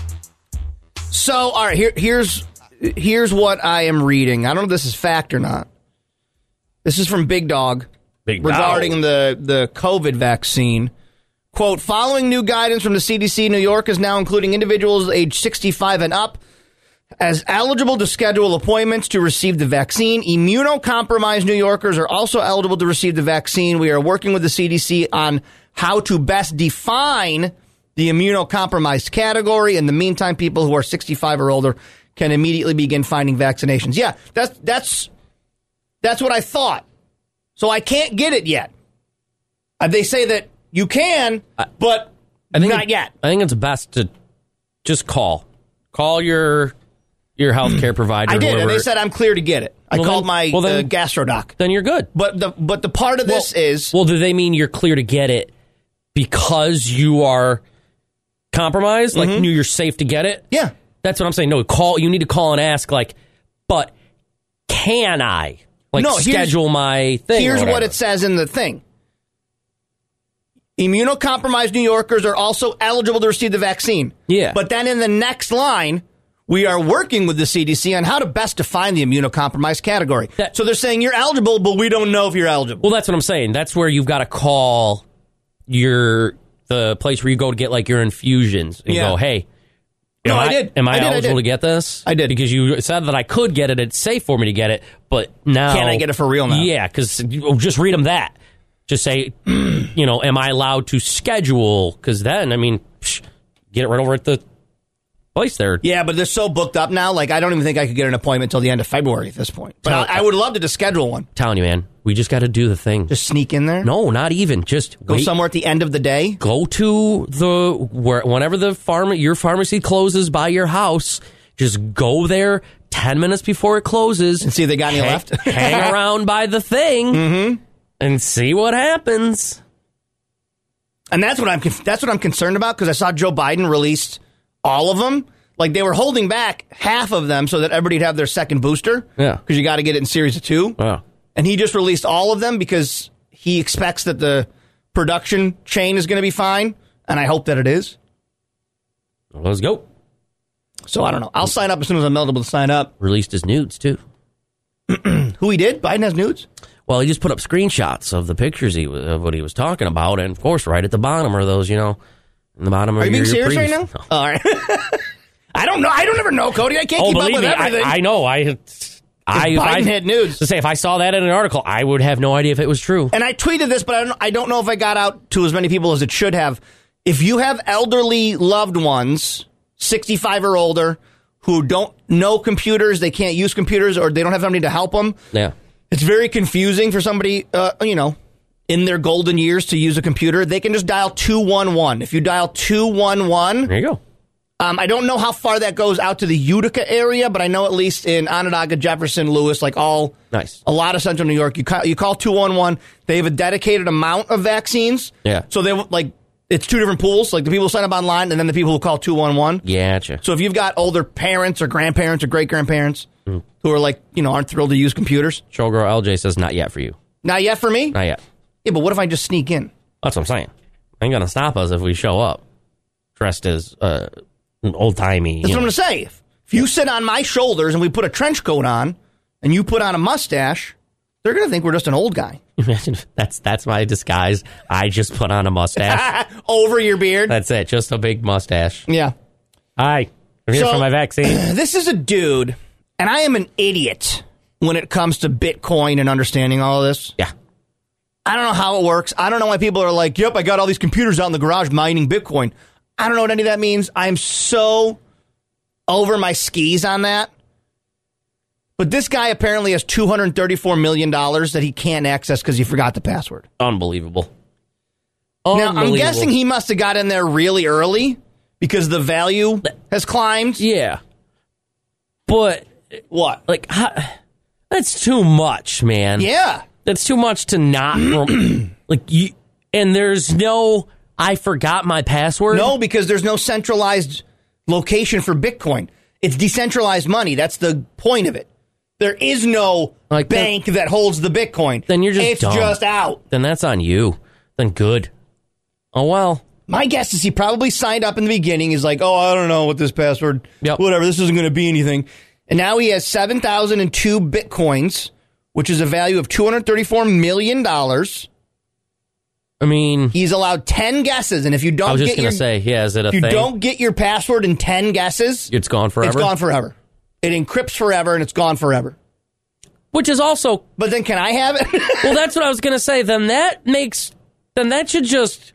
So, all right, here, here's here's what I am reading. I don't know if this is fact or not. This is from Big Dog Big regarding Dog. the, the COVID vaccine. Quote, following new guidance from the C D C, New York is now including individuals age sixty-five and up as eligible to schedule appointments to receive the vaccine. Immunocompromised New Yorkers are also eligible to receive the vaccine. We are working with the C D C on how to best define the immunocompromised category. In the meantime, people who are sixty-five or older can immediately begin finding vaccinations. Yeah, that's that's that's what I thought. So I can't get it yet. Uh, they say that you can, but I think not it, yet. I think it's best to just call. Call your your healthcare provider. I did, whoever. and they said I'm clear to get it. I Well, called then- my well, then- uh, gastro doc. Then you're good. But the but the part of this well, is well, do they mean you're clear to get it because you are compromised? Like Mhm. you're safe to get it? Yeah. That's what I'm saying. No, call. You need to call and ask. Like, but can I like No, here's- schedule my thing? Here's or what whatever? it says in the thing. Immunocompromised New Yorkers are also eligible to receive the vaccine. Yeah. But then in the next line, we are working with the C D C on how to best define the immunocompromised category. That- so they're saying you're eligible, but we don't know if you're eligible. Well, that's what I'm saying. That's where you've got to call your the place where you go to get like your infusions and Yeah. go, hey. No, am I did. Am I, I did, I eligible did. to get this? I did. Because you said that I could get it. It's safe for me to get it. But now. Can I get it for real now? Yeah, because just read them that. Just say, you know, am I allowed to schedule? Because then, I mean, psh, get it right over at the place there. Yeah, but they're so booked up now. Like, I don't even think I could get an appointment till the end of February at this point. But Tell- I, I would love to just schedule one. Telling you, man, we just got to do the thing. Just sneak in there? No, not even. Just Go wait. somewhere at the end of the day? Go to the where whenever the farm your pharmacy closes by your house. Just go there ten minutes before it closes And see if they got any hang, left? hang around by the thing Mm-hmm. and see what happens. And that's what I'm conf- that's what I'm concerned about, because I saw Joe Biden released all of them. Like, they were holding back half of them so that everybody'd have their second booster. Yeah. Because you got to get it in series of two. Yeah. And he just released all of them because he expects that the production chain is going to be fine. And I hope that it is. Let's go. So I don't know. I'll sign up as soon as I'm eligible to sign up. Released his nudes too. Who he did? Biden has nudes? Well, he just put up screenshots of the pictures he was, of what he was talking about, and of course, right at the bottom are those, you know, in the bottom. Are of you your, being your serious right previous- now? No. All right. I don't know. I don't ever know, Cody. I can't Oh, keep up believe with me, everything. I, I know. I, I, if Biden I had nudes. To say, if I saw that in an article, I would have no idea if it was true. And I tweeted this, but I don't, I don't know if I got out to as many people as it should have. If you have elderly loved ones, sixty-five or older, who don't know computers, they can't use computers, or they don't have somebody to help them, Yeah. it's very confusing for somebody, uh, you know, in their golden years to use a computer. They can just dial two one one. If you dial two one one, There you go. um, I don't know how far that goes out to the Utica area, but I know at least in Onondaga, Jefferson, Lewis, like all, Nice. a lot of central New York, you call, you call two one one. They have a dedicated amount of vaccines. Yeah. So they like it's two different pools, like the people who sign up online and then the people who call two one one. Yeah, gotcha. So if you've got older parents or grandparents or great grandparents Mm. who are like, you know, aren't thrilled to use computers, Showgirl L J says not yet for you. not yet for me. Not yet. Yeah, but what if I just sneak in? That's what I'm saying. Ain't gonna stop us if we show up dressed as uh, old timey. That's what I'm going to say. If, if you sit on my shoulders and we put a trench coat on and you put on a mustache, they're going to think we're just an old guy. Imagine if that's that's my disguise. I just put on a mustache. Over your beard. That's it. Just a big mustache. Yeah. Hi, I'm here So- for my vaccine. This is a dude, and I am an idiot when it comes to Bitcoin and understanding all of this. Yeah. I don't know how it works. I don't know why people are like, yep, I got all these computers out in the garage mining Bitcoin. I don't know what any of that means. I'm so over my skis on that. But this guy apparently has two hundred thirty-four million dollars that he can't access because he forgot the password. Unbelievable. Now, I'm guessing he must have got in there really early because the value has climbed. Yeah. But what? Like, how, that's too much, man. Yeah. That's too much to not rem- like you. And there's no I forgot my password. No, because there's no centralized location for Bitcoin. It's decentralized money. That's the point of it. There is no like bank that, that holds the Bitcoin. Then you're just it's dumb. just out. Then that's on you. Then good. Oh well. My guess is he probably signed up in the beginning. He's like, oh, I don't know what this password. Yep. Whatever. This isn't going to be anything. And now he has seven thousand two Bitcoins, which is a value of two hundred thirty-four million dollars. I mean, he's allowed ten guesses, and if you don't, I was just get going to your, say, yeah, is it a if you thing? don't get your password in ten guesses, it's gone forever. It's gone forever. It encrypts forever, and it's gone forever. Which is also, but then can I have it? Well, that's what I was going to say. Then that makes, then that should just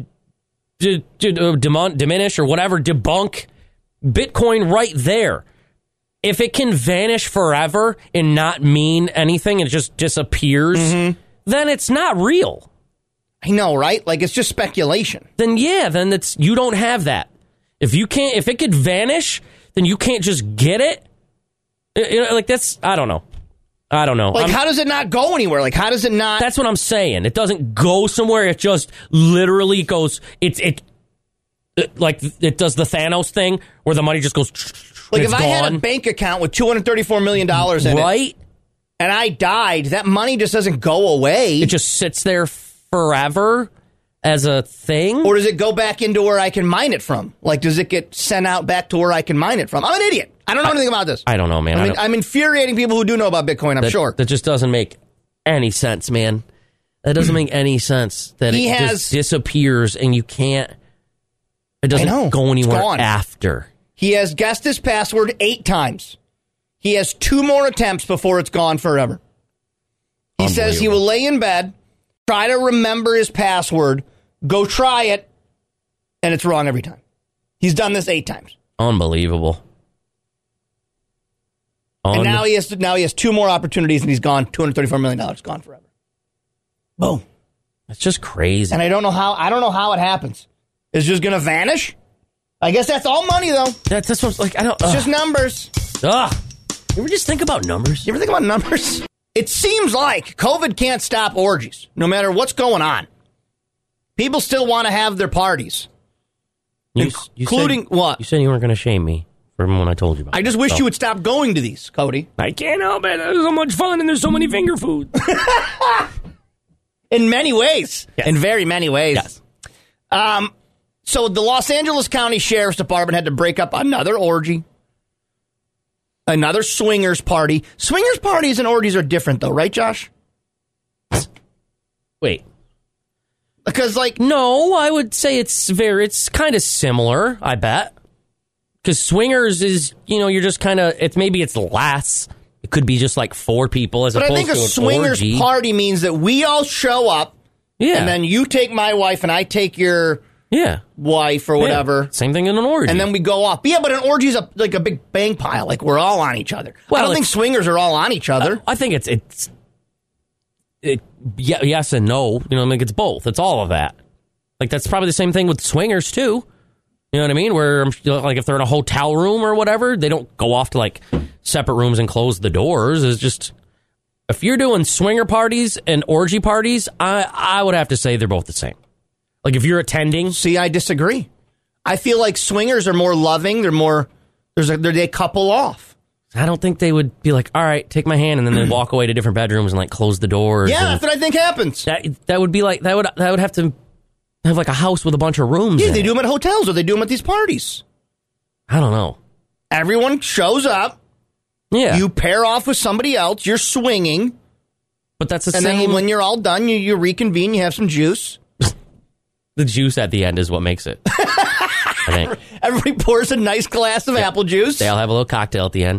d- d- uh, demon- diminish or whatever, debunk Bitcoin right there. If it can vanish forever and not mean anything, and it just disappears, mm-hmm. then it's not real. I know, right? Like, it's just speculation. Then, yeah, then it's you don't have that. If you can't, if it could vanish, then you can't just get it. You know, like, that's, I don't know. I don't know. Like, I'm, how does it not go anywhere? Like, how does it not? That's what I'm saying. It doesn't go somewhere. It just literally goes, it's, it, it like, it does the Thanos thing where the money just goes, like, if gone. I had a bank account with two hundred thirty-four million dollars in right? it, and I died, that money just doesn't go away. It just sits there forever as a thing? Or does it go back into where I can mine it from? Like, does it get sent out back to where I can mine it from? I'm an idiot. I don't know I, anything about this. I don't know, man. I mean, I'm infuriating people who do know about Bitcoin, I'm that, sure. That just doesn't make any sense, man. That doesn't make any sense. That he it has, just disappears and you can't, it doesn't go anywhere after. He has guessed his password eight times. He has two more attempts before it's gone forever. He says he will lay in bed, try to remember his password, go try it, and it's wrong every time. He's done this eight times. Unbelievable. Un- and now he has now he has two more opportunities, and he's gone. two hundred thirty-four million dollars gone forever. Boom. That's just crazy. And I don't know how. I don't know how it happens. It's just going to vanish. I guess that's all money, though. That, that's what's like. I don't. It's uh, just numbers. Ugh. You ever just think about numbers? You ever think about numbers? It seems like COVID can't stop orgies, no matter what's going on. People still want to have their parties. You, including you said, what? You said you weren't going to shame me from when I told you about it. I just wish so. you would stop going to these, Cody. I can't help it. There's so much fun and there's so many finger foods. In many ways. Yes. In very many ways. Yes. Um, so the Los Angeles County Sheriff's Department had to break up another orgy. Another swingers party. Swingers parties and orgies are different, though, right, Josh? Wait. Because, like... No, I would say it's very... It's kind of similar, I bet. Because swingers is, you know, you're just kind of... It's maybe it's less. It could be just like four people as but opposed to But I think a swingers orgy. party means that we all show up. Yeah. And then you take my wife and I take your... Yeah. wife or whatever. Yeah. Same thing in an orgy. And then we go off. But yeah, but an orgy is a, like a big bang pile. Like we're all on each other. Well, I don't like, think swingers are all on each other. I, I think it's it's it yeah, yes and no. You know, like it's both. It's all of that. Like that's probably the same thing with swingers too. You know what I mean? Where like if they're in a hotel room or whatever, they don't go off to like separate rooms and close the doors. It's just if you're doing swinger parties and orgy parties, I I would have to say they're both the same. Like, if you're attending... See, I disagree. I feel like swingers are more loving. They're more... There's a, they couple off. I don't think they would be like, all right, take my hand, and then they walk away to different bedrooms and, like, close the doors. Yeah, that's what I think happens. That that would be like... That would that would have to have, like, a house with a bunch of rooms Yeah, in they it. do them at hotels, or they do them at these parties. I don't know. Everyone shows up. Yeah. You pair off with somebody else. You're swinging. But that's the and same... And then when you're all done, you, you reconvene, you have some juice. The juice at the end is what makes it. I think. Everybody pours a nice glass of yeah. apple juice. They all have a little cocktail at the end.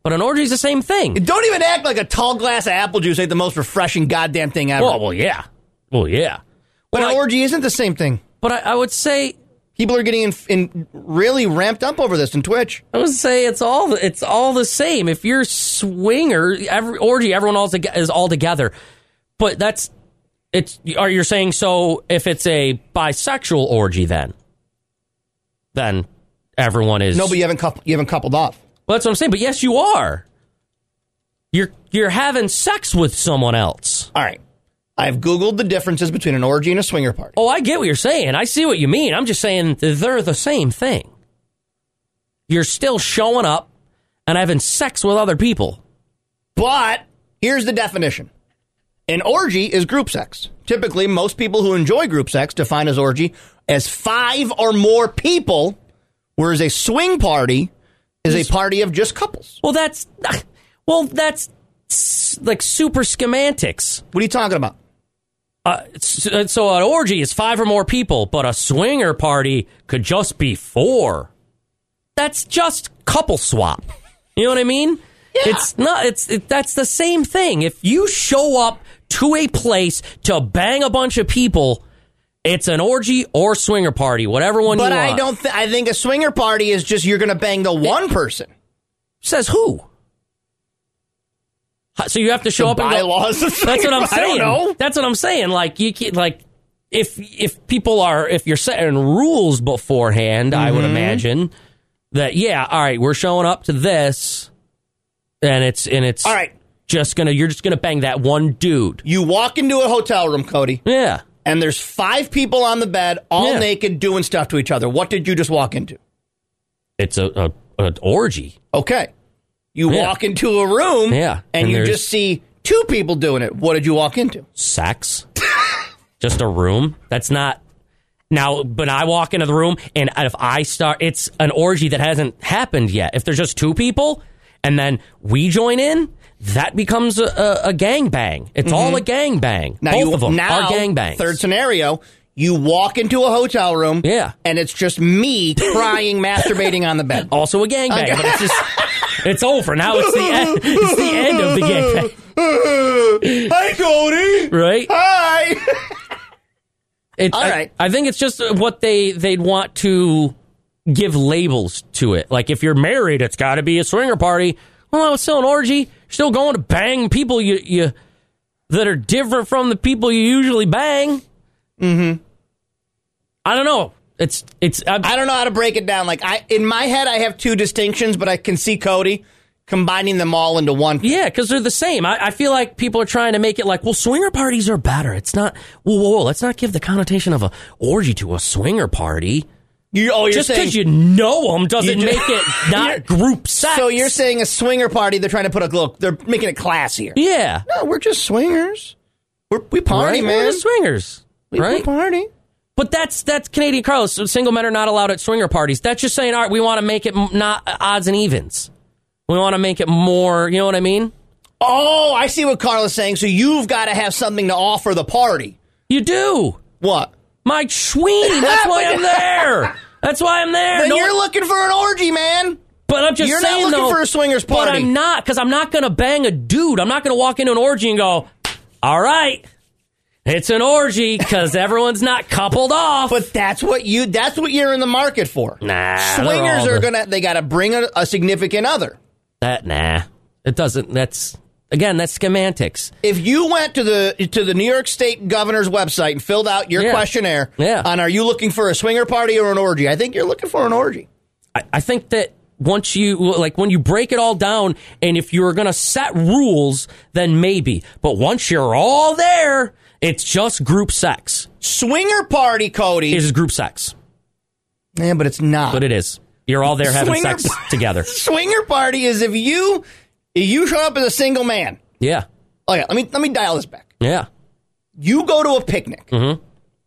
But an orgy is the same thing. Don't even act like a tall glass of apple juice ain't the most refreshing goddamn thing ever. Well, well, yeah. Well, yeah. But well, an I, orgy isn't the same thing. But I, I would say... People are getting in, in really ramped up over this in Twitch. I would say it's all it's all the same. If you're swinger, every orgy, everyone all to, is all together. But that's... it's. Are you saying so if it's a bisexual orgy then? Then everyone is... No, but you haven't, couple, you haven't coupled off. Well, that's what I'm saying. But yes, you are. You're You're having sex with someone else. All right. I've Googled the differences between an orgy and a swinger party. Oh, I get what you're saying. I see what you mean. I'm just saying they're the same thing. You're still showing up and having sex with other people. But here's the definition. An orgy is group sex. Typically, most people who enjoy group sex define as orgy as five or more people, whereas a swing party is a party of just couples. Well, that's... Well, that's like super schematics. What are you talking about? Uh, so an orgy is five or more people, but a swinger party could just be four. That's just couple swap. You know what I mean? Yeah. It's not. It's it, that's the same thing. If you show up to a place to bang a bunch of people, it's an orgy or swinger party, whatever one but you want. But I don't. Th- I think a swinger party is just you're going to bang the one it, person. Says who? So you have to show the up and bylaws go, of that's what I'm saying. I don't know. That's what I'm saying. Like you can't, like if if people are if you're setting rules beforehand, mm-hmm. I would imagine that yeah, all right, we're showing up to this, and it's and it's all right. Just gonna you're just gonna bang that one dude. You walk into a hotel room, Cody. Yeah, and there's five people on the bed, all yeah. naked, doing stuff to each other. What did you just walk into? It's a, a an orgy. Okay. You yeah. walk into a room, yeah. and, and you just see two people doing it. What did you walk into? Sex. Just a room. That's not... Now, but I walk into the room, and if I start... It's an orgy that hasn't happened yet. If there's just two people, and then we join in, that becomes a, a, a gangbang. It's mm-hmm. all a gangbang. Both you, of them now, are gangbangs. Third scenario... You walk into a hotel room, yeah, and it's just me crying, masturbating on the bed. Also a gangbang, okay. But it's just, it's over. Now it's the end, it's the end of the gangbang. Hi, Cody. Right? Hi. It, All right. I, I think it's just what they, they'd want to give labels to it. Like, if you're married, it's got to be a swinger party. Well, it's still an orgy. You're still going to bang people you, you that are different from the people you usually bang. Mm-hmm. I don't know. It's it's. I'm, I don't know how to break it down. Like I, in my head, I have two distinctions, but I can see Cody combining them all into one. Yeah, because they're the same. I, I feel like people are trying to make it like, well, swinger parties are better. It's not. Whoa, whoa, whoa let's not give the connotation of a orgy to a swinger party. You, oh, you're just because you know them doesn't you make it not group sex. So you're saying a swinger party? They're trying to put a look. They're making it classier. Yeah. No, we're just swingers. We're, we party, right? man. We're just swingers. We, right? we party. But that's that's Canadian Carlos. Single men are not allowed at swinger parties. That's just saying, all right, we want to make it not odds and evens. We want to make it more, you know what I mean? Oh, I see what Carla's saying. So you've got to have something to offer the party. You do. What? My Sweeney. That's why I'm there. That's why I'm there. Then no, you're looking for an orgy, man. But I'm just you're saying, not looking though, for a swingers party. But I'm not, because I'm not going to bang a dude. I'm not going to walk into an orgy and go, all right. It's an orgy because everyone's not coupled off. But that's what you that's what you're in the market for. Nah. Swingers are the, gonna they gotta bring a, a significant other. That nah. It doesn't that's again, that's semantics. If you went to the to the New York State governor's website and filled out your yeah. questionnaire yeah. on are you looking for a swinger party or an orgy, I think you're looking for an orgy. I, I think that once you, like, when you break it all down, and if you're going to set rules, then maybe. But once you're all there, it's just group sex. Swinger party, Cody. Is group sex. Yeah, but it's not. But it is. You're all there having Swinger sex p- together. Swinger party is if you if you show up as a single man. Yeah. Oh, yeah. Let me, let me dial this back. Yeah. You go to a picnic. Mm-hmm.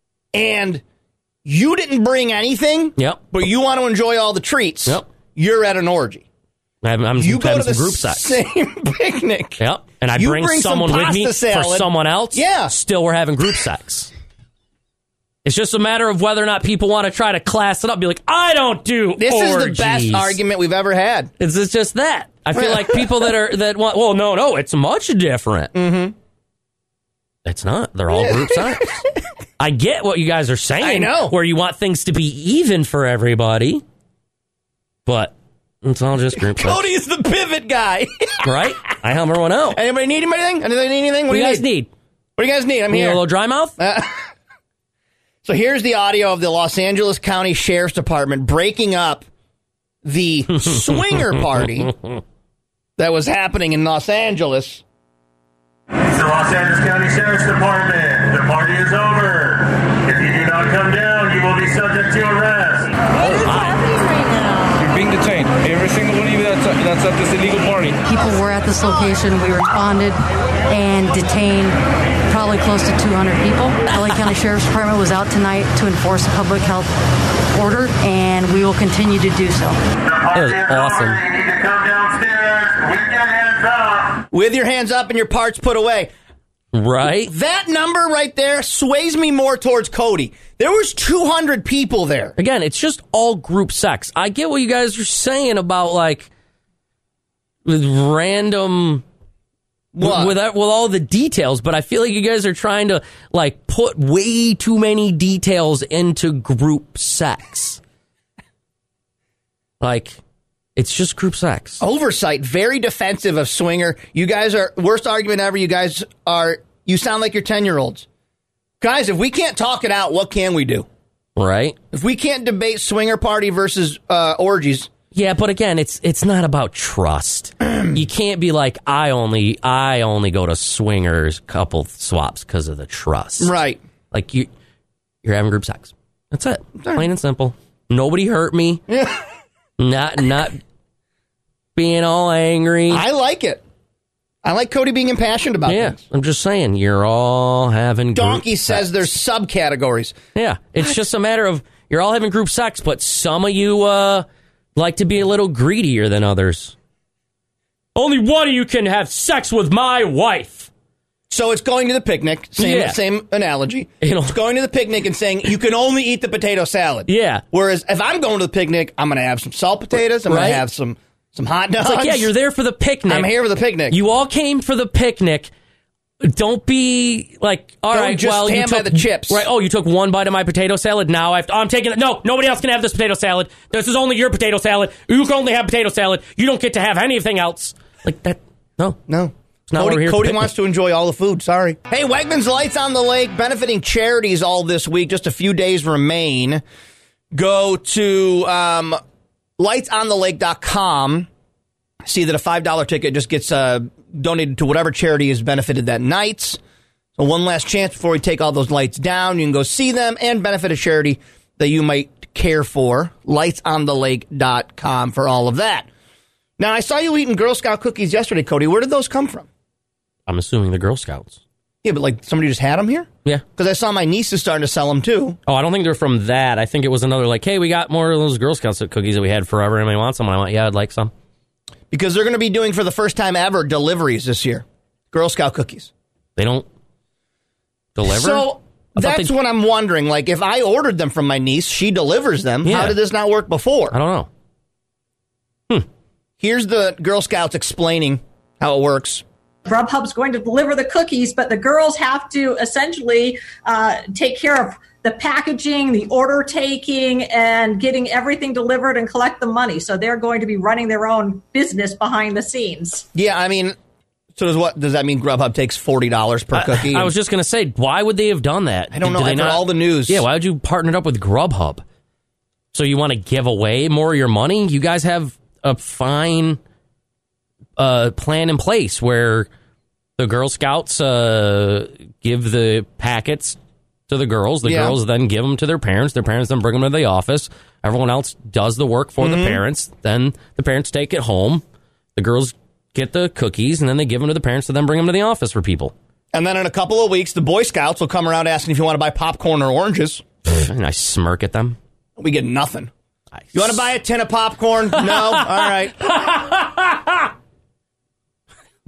And you didn't bring anything. Yep. But you want to enjoy all the treats. Yep. You're at an orgy. I'm, I'm you go to some the group sex. Same picnic. Yep. And I you bring, bring someone some with me salad. for someone else. Yeah. Still, we're having group sex. It's just a matter of whether or not people want to try to class it up. Be like, I don't do This orgies. is the best argument we've ever had. It's, it's just that. I feel like people that are that want. Well, no, no, it's much different. Mm-hmm. It's not. They're all group sex. I get what you guys are saying. I know. Where you want things to be even for everybody, but it's all just group sex. Cody is the pivot guy. Right? I help everyone out. Anybody need anything? Anybody need anything? What, What do you guys need? need? What do you guys need? I'm You need here. a little dry mouth? Uh, so here's the audio of the Los Angeles County Sheriff's Department breaking up the swinger party that was happening in Los Angeles. It's the Los Angeles County Sheriff's Department. The party is over. If you do not come down, you will be subject to arrest. What is happening right now? You're being detained. Every single one of you that's, that's at this illegal party. People were at this location. We responded and detained probably close to two hundred people. L A County Sheriff's Department was out tonight to enforce a public health order, and we will continue to do so. That was awesome. You need to come downstairs with your hands up. With your hands up and your parts put away. Right? That number right there sways me more towards Cody. There was two hundred people there. Again, it's just all group sex. I get what you guys are saying about, like, with random... What? With, with all the details, but I feel like you guys are trying to, like, put way too many details into group sex. Like, it's just group sex. Oversight, very defensive of swinger. You guys are, worst argument ever, you guys are, you sound like you're ten-year-olds. Guys, if we can't talk it out, what can we do? Right? If we can't debate swinger party versus uh, orgies... Yeah, but again, it's it's not about trust. You can't be like, I only I only go to swingers couple swaps because of the trust. Right. Like you you're having group sex. That's it. Plain and simple. Nobody hurt me. not not being all angry. I like it. I like Cody being impassioned about yeah, things. I'm just saying, you're all having Donkey group says sex. there's subcategories. Yeah, it's just a matter of you're all having group sex, but some of you uh like to be a little greedier than others. Only one of you can have sex with my wife. So it's going to the picnic, same Yeah. same analogy. You know- It's going to the picnic and saying you can only eat the potato salad. Yeah. Whereas if I'm going to the picnic, I'm going to have some salt potatoes. I'm going Right. to have some some hot dogs. It's like, yeah, you're there for the picnic. I'm here for the picnic. You all came for the picnic. Don't be like, all Don't right, just well, you stand by took the chips. Right? Oh, you took one bite of my potato salad. Now I have to, oh, I'm taking it. No, nobody else can have this potato salad. This is only your potato salad. You can only have potato salad. You don't get to have anything else. Like that. No, No. It's not what we're Cody, here Cody for. wants to enjoy all the food. Sorry. Hey, Wegmans Lights on the Lake benefiting charities all this week. Just a few days remain. Go to um, lights on the lake dot com. See that a five dollar ticket just gets uh, donated to whatever charity is benefited that night. So one last chance before we take all those lights down. You can go see them and benefit a charity that you might care for. lights on the lake dot com for all of that. Now, I saw you eating Girl Scout cookies yesterday, Cody. Where did those come from? I'm assuming the Girl Scouts. Yeah, but like somebody just had them here? Yeah. Because I saw my niece is starting to sell them too. Oh, I don't think they're from that. I think it was another like, hey, we got more of those Girl Scouts cookies that we had forever. Anybody want some? And I went, yeah, I'd like some. Because they're going to be doing for the first time ever deliveries this year. Girl Scout cookies. They don't deliver? So I thought that's they- what I'm wondering. Like if I ordered them from my niece, she delivers them. Yeah. How did this not work before? I don't know. Here's the Girl Scouts explaining how it works. Grubhub's going to deliver the cookies, but the girls have to essentially uh, take care of the packaging, the order taking, and getting everything delivered and collect the money. So they're going to be running their own business behind the scenes. Yeah, I mean, so does what does that mean? Grubhub takes forty dollars per cookie. I, I was just going to say, why would they have done that? I don't know. Did they I've heard all the news. Yeah, why would you partner up with Grubhub? So you want to give away more of your money? You guys have a fine uh, plan in place where the Girl Scouts uh, give the packets to the girls. The Yeah. girls then give them to their parents. Their parents then bring them to the office. Everyone else does the work for Mm-hmm. the parents. Then the parents take it home. The girls get the cookies, and then they give them to the parents to then bring them to the office for people. And then in a couple of weeks, the Boy Scouts will come around asking if you want to buy popcorn or oranges. And I smirk at them. We get nothing. You want to buy a tin of popcorn? No? All right.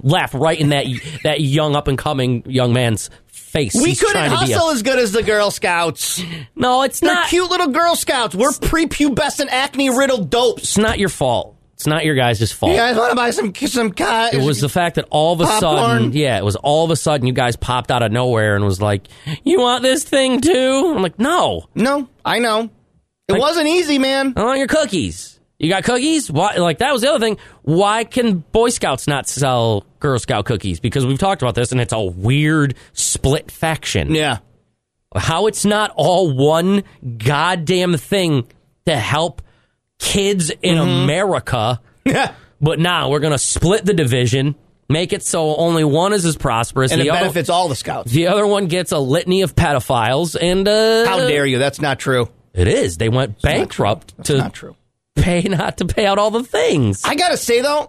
laugh right in that that young up and coming young man's face. We He's couldn't trying to be hustle a, as good as the Girl Scouts. No, it's They're not. cute little Girl Scouts. We're prepubescent, acne-riddled dopes. It's not your fault. It's not your guys' fault. You guys want to buy some some co- It was the fact that all of a popcorn? sudden, yeah, it was all of a sudden you guys popped out of nowhere and was like, "You want this thing too?" I'm like, "No, no, I know. It like, wasn't easy, man. I want your cookies. You got cookies? Why?" Like that was the other thing. Why can Boy Scouts not sell Girl Scout cookies? Because we've talked about this, and it's a weird split faction. Yeah, how it's not all one goddamn thing to help kids in Mm-hmm. America. Yeah. But now we're going to split the division, make it so only one is as prosperous. And the it other, benefits all the Scouts. The other one gets a litany of pedophiles. And uh, how dare you? That's not true. It is. They went It's bankrupt not to not true. pay not to pay out all the things. I got to say, though,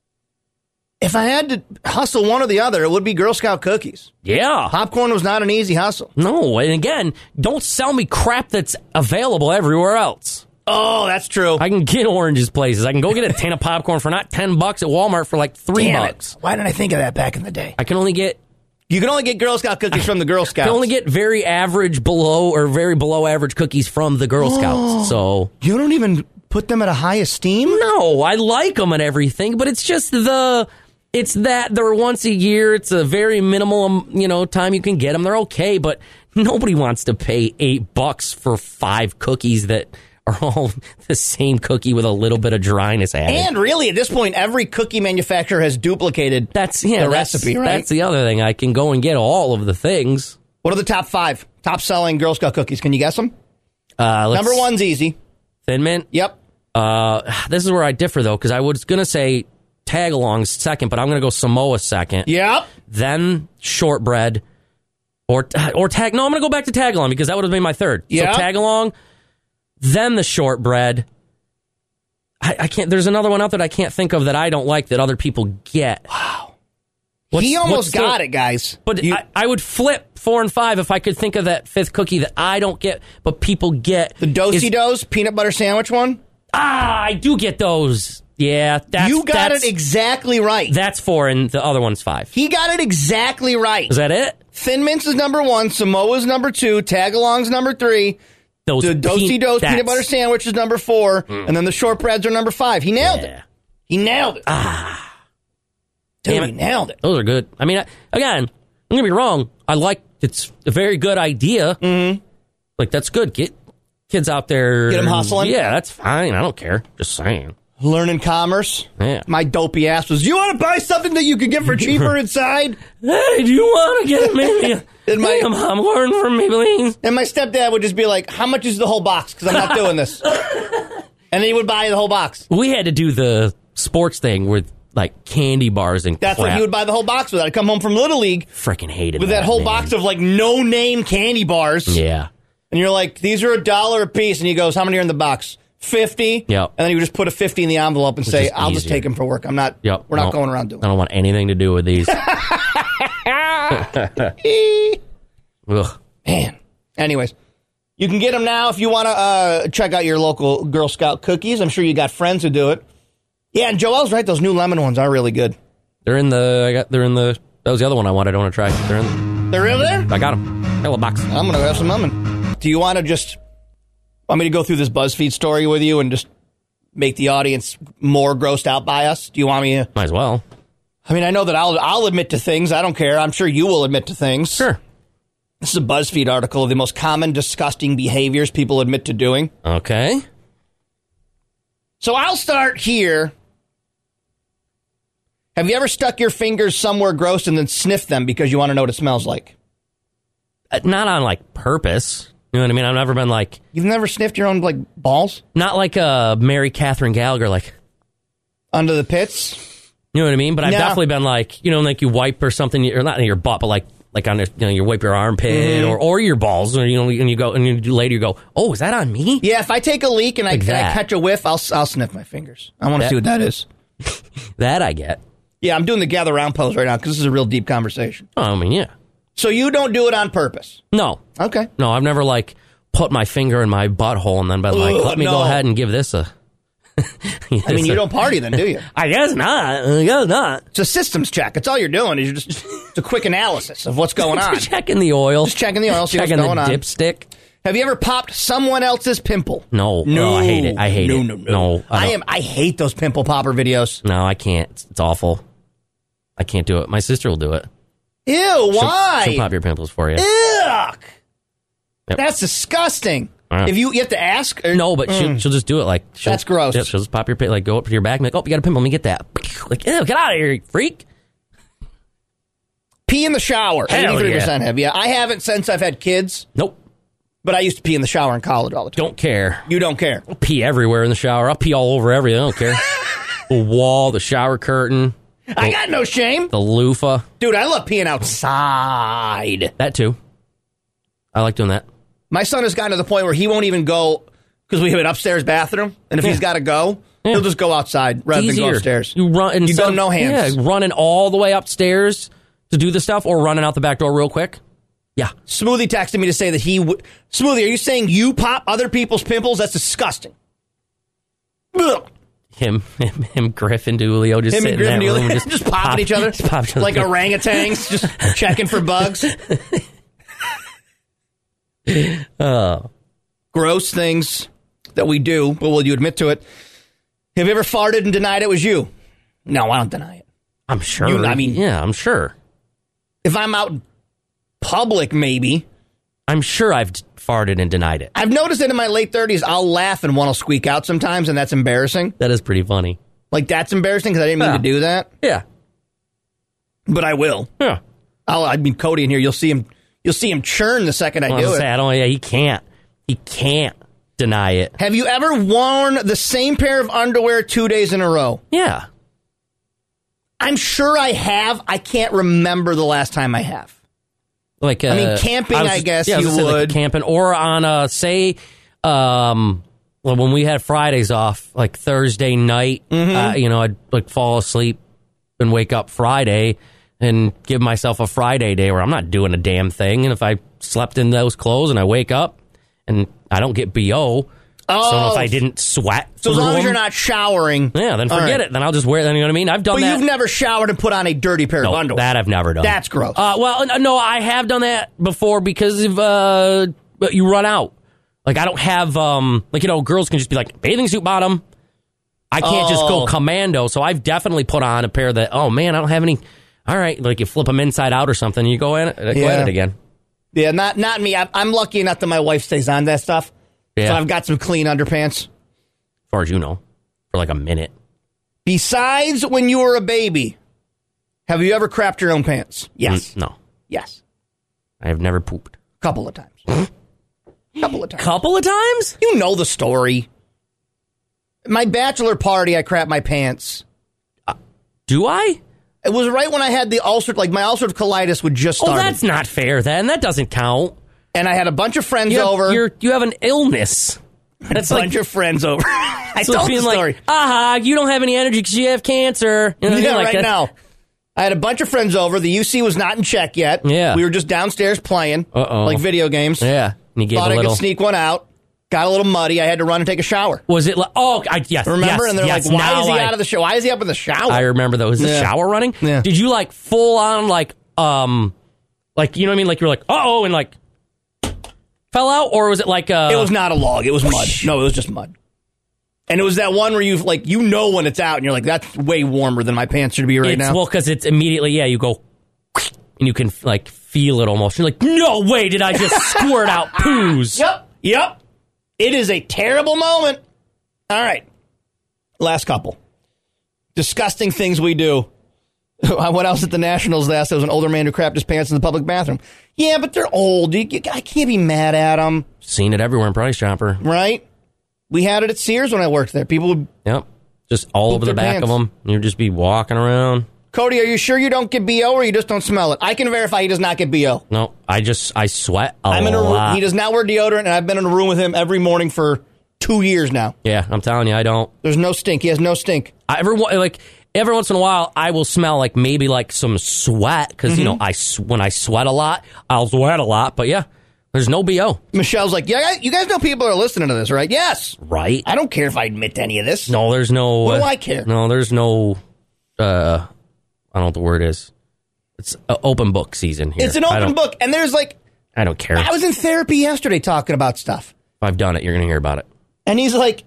if I had to hustle one or the other, it would be Girl Scout cookies. Yeah. Popcorn was not an easy hustle. No. And again, don't sell me crap that's available everywhere else. Oh, that's true. I can get oranges places. I can go get a tin of popcorn for not ten bucks at Walmart for like three Damn bucks. It. Why didn't I think of that back in the day? I can only get You can only get Girl Scout cookies from the Girl I Scouts. can only get very average below or very below average cookies from the Girl Scouts. So you don't even put them at a high esteem? No, I like them and everything, but it's just the it's that they're once a year. It's a very minimal, um, you know, time you can get them. They're okay, but nobody wants to pay eight bucks for five cookies that are all the same cookie with a little bit of dryness added. And really, at this point, every cookie manufacturer has duplicated that's yeah, the that's, recipe, right? That's the other thing. I can go and get all of the things. What are the top five top selling Girl Scout cookies? Can you guess them? Uh, let's, Number one's easy. Thin Mint. Yep. Uh, this is where I differ, though, because I was going to say Tagalongs second, but I'm going to go Samoa second. Yep. Then Shortbread. Or, or tag. No, I'm going to go back to Tagalong because that would have been my third. Yep. So Tagalong, then the Shortbread. I, I can't. There's another one out that I can't think of that I don't like that other people get. Wow. What's, he almost got the, it, guys. But you, I, I would flip four and five if I could think of that fifth cookie that I don't get, but people get. The Do-si-Dos peanut butter sandwich one? Ah, I do get those. Yeah, that's, you got that's, it exactly right. That's four, and the other one's five. He got it exactly right. Is that it? Thin Mints is number one. Samoa's number two. Tagalong's number three. Those the Do-si-Dos pe- peanut butter sandwich is number four. Mm. And then the shortbreads are number five. He nailed yeah. it. He nailed it. Ah. Dude, Damn he it. nailed it. Those are good. I mean, again, I'm going to be wrong. I like it's a very good idea. Mm-hmm. Like, that's good. Get kids out there. Get them hustling? Yeah, that's fine. I don't care. Just saying. Learning commerce. Yeah. My dopey ass was, do you want to buy something that you could get for cheaper inside? Hey, do you want to get maybe and my, some popcorn for me, please? And my stepdad would just be like, how much is the whole box? Because I'm not doing this. And then he would buy the whole box. We had to do the sports thing with, like, candy bars and That's crap. what he would buy the whole box with. I'd come home from Little League. Freaking hated With that, that whole man. box of, like, no-name candy bars. Yeah. And you're like, these are a dollar a piece. And he goes, how many are in the box? fifty. Yep. And then he would just put a fifty in the envelope and Which say, is I'll just easier. take them for work. I'm not, Yep. we're not No, going around doing I don't want anything to do with these. Ugh. Man. Anyways, you can get them now if you want to uh, check out your local Girl Scout cookies. I'm sure you got friends who do it. Yeah, and Joel's right. Those new lemon ones are really good. They're in the, I got, they're in the, that was the other one I wanted. I want to try. They're in, They're really there? I got them. Got a little box. I'm going to have some lemon. Do you want to just, want me to go through this BuzzFeed story with you and just make the audience more grossed out by us? Do you want me to? Might as well. I mean, I know that I'll I'll admit to things. I don't care. I'm sure you will admit to things. Sure. This is a BuzzFeed article of the most common disgusting behaviors people admit to doing. Okay. So I'll start here. Have you ever stuck your fingers somewhere gross and then sniffed them because you want to know what it smells like? Uh, not on, like, purpose. You know what I mean? I've never been like... You've never sniffed your own, like, balls? Not like uh, Mary Catherine Gallagher, like... Under the pits? You know what I mean? But I've No. definitely been like, you know, like you wipe or something, or not in your butt, but like like on, your, you know, you wipe your armpit Mm-hmm. or, or your balls, or, you know, and you go, and you later you go, oh, is that on me? Yeah, if I take a leak and, Like I, and I that. catch a whiff, I'll I'll sniff my fingers. I want to That- see what that is. That I get. Yeah, I'm doing the gather round pose right now because this is a real deep conversation. Oh, I mean, yeah. So you don't do it on purpose? No. Okay. No, I've never like put my finger in my butthole and then been like, Ugh, let me no. go ahead and give this a... Yes. I mean, you don't party then, do you? I guess not. I guess not. It's a systems check. It's all you're doing. Is you're just it's a quick analysis of what's going on. Just checking the oil. Just checking the oil. See checking what's going the on. Dipstick. Have you ever popped someone else's pimple? No. No. No, I hate it. I hate no, it. No, no, no. I, I am. I hate those pimple popper videos. No, I can't. It's, it's awful. I can't do it. My sister will do it. Ew, She'll, why? She'll pop your pimples for you. Yuck. Yep. That's disgusting. Uh, if you, you have to ask? Or, no, but mm. she'll, she'll just do it. Like she'll, That's gross. Yeah, she'll just pop your pimple, like go up to your back and be like, oh, you got a pimple. Let me get that. Like, ew, get out of here, you freak. Pee in the shower. Hell eighty-three percent yeah. have. Yeah, I haven't since I've had kids. Nope. But I used to pee in the shower in college all the time. Don't care. You don't care. I'll pee everywhere in the shower. I'll pee all over everything. I don't care. The wall, the shower curtain. The, I got no shame. The loofah. Dude, I love peeing outside. That too. I like doing that. My son has gotten to the point where he won't even go, because we have an upstairs bathroom, and if yeah. he's got to go, yeah. he'll just go outside rather than go upstairs. You run and you so, go no hands. Yeah, running all the way upstairs to do the stuff, or running out the back door real quick. Yeah. Smoothie texted me to say that he would. Smoothie, are you saying you pop other people's pimples? That's disgusting. Ugh. Him, him, him, Griffin Doolio just Him sitting and Griffin in that room Doolio just, just popping pop, each other just pop each other. like orangutans, just checking for bugs. Oh. Gross things that we do, but will you admit to it? Have you ever farted and denied it was you? No, I don't deny it. I'm sure. You, I mean, yeah, I'm sure. If I'm out in public, maybe. I'm sure I've farted and denied it. I've noticed that in my late thirties, I'll laugh and one will squeak out sometimes, and that's embarrassing. That is pretty funny. Like, that's embarrassing because I didn't mean yeah. to do that. Yeah. But I will. Yeah. I'll, I mean, Cody in here, you'll see him You'll see him churn the second I well, do I it. Say, I don't, yeah, he can't. He can't deny it. Have you ever worn the same pair of underwear two days in a row? Yeah. I'm sure I have. I can't remember the last time I have. Like, uh, I mean, camping, I, was, I guess yeah, you I would. would. Like camping, or on, uh, say, um, well, when we had Fridays off, like Thursday night, mm-hmm. uh, you know, I'd like fall asleep and wake up Friday and give myself a Friday day where I'm not doing a damn thing. And if I slept in those clothes and I wake up and I don't get B O, oh. so if I didn't sweat, so as long them, as you're not showering, yeah, then forget right. it. Then I'll just wear. Then you know what I mean. I've done but that. But you've never showered and put on a dirty pair no, of underwear. That I've never done. That's gross. Uh, well, no, I have done that before because of uh, you run out. Like I don't have um, like you know, girls can just be like bathing suit bottom. I can't oh. just go commando. So I've definitely put on a pair that. Oh man, I don't have any. All right, like you flip them inside out or something, and you go in it, go yeah. at it again. Yeah, not not me. I'm lucky enough that my wife stays on that stuff. Yeah. So I've got some clean underpants. As far as you know, for like a minute. Besides when you were a baby, have you ever crapped your own pants? Yes. Mm, no. Yes. I have never pooped. Couple of times. Couple of times. Couple of times? You know the story. My bachelor party, I crapped my pants. Uh, do I? It was right when I had the ulcer, like my ulcerative colitis would just start. Oh, that's not fair then. That doesn't count. And I had a bunch of friends you have, over. You're, you have an illness. That's a like, bunch of friends over. I so told being the story. Like, aha, you don't have any energy because you have cancer. You know yeah, I mean? like right now. I had a bunch of friends over. The U C was not in check yet. Yeah. We were just downstairs playing. Uh-oh. Like video games. Yeah. And you gave Thought a I little... could sneak one out. Got a little muddy. I had to run and take a shower. Was it like, oh, I, yes. Remember? Yes, and they're yes, like, why is he I, out of the shower? Why is he up in the shower? I remember that. Was the yeah. shower running? Yeah. Did you like full on like, um, like, you know what I mean? Like you're like, uh-oh, and like fell out? Or was it like uh It was not a log. It was mud. No, it was just mud. And it was that one where you like, you know when it's out and you're like, that's way warmer than my pants should be right it's, now. Well, because it's immediately, yeah, you go and you can like feel it almost. You're like, no way did I just squirt out poos. Yep. Yep. It is a terrible moment. All right. Last couple. Disgusting things we do. When I was at the Nationals last, there was an older man who crapped his pants in the public bathroom. Yeah, but they're old. You, you, I can't be mad at them. Seen it everywhere in Price Chopper. Right? We had it at Sears when I worked there. People would... Yep. Just all over the back pants. of them. You'd just be walking around. Cody, are you sure you don't get B O or you just don't smell it? I can verify he does not get B O. No, I just, I sweat a I'm in a lot. room, he does not wear deodorant, and I've been in a room with him every morning for two years now. Yeah, I'm telling you, I don't. There's no stink. He has no stink. I, every, like, every once in a while, I will smell like maybe like some sweat, because, mm-hmm. you know, I when I sweat a lot, I'll sweat a lot. But yeah, There's no B O. Michelle's like, yeah, you guys know people are listening to this, right? Yes. Right. I don't care if I admit to any of this. No, there's no... What do uh, I care? No, there's no... Uh, I don't know what the word is. It's an open book season here. It's an open book, and there's like... I don't care. I was in therapy yesterday talking about stuff. If I've done it, you're going to hear about it. And he's like...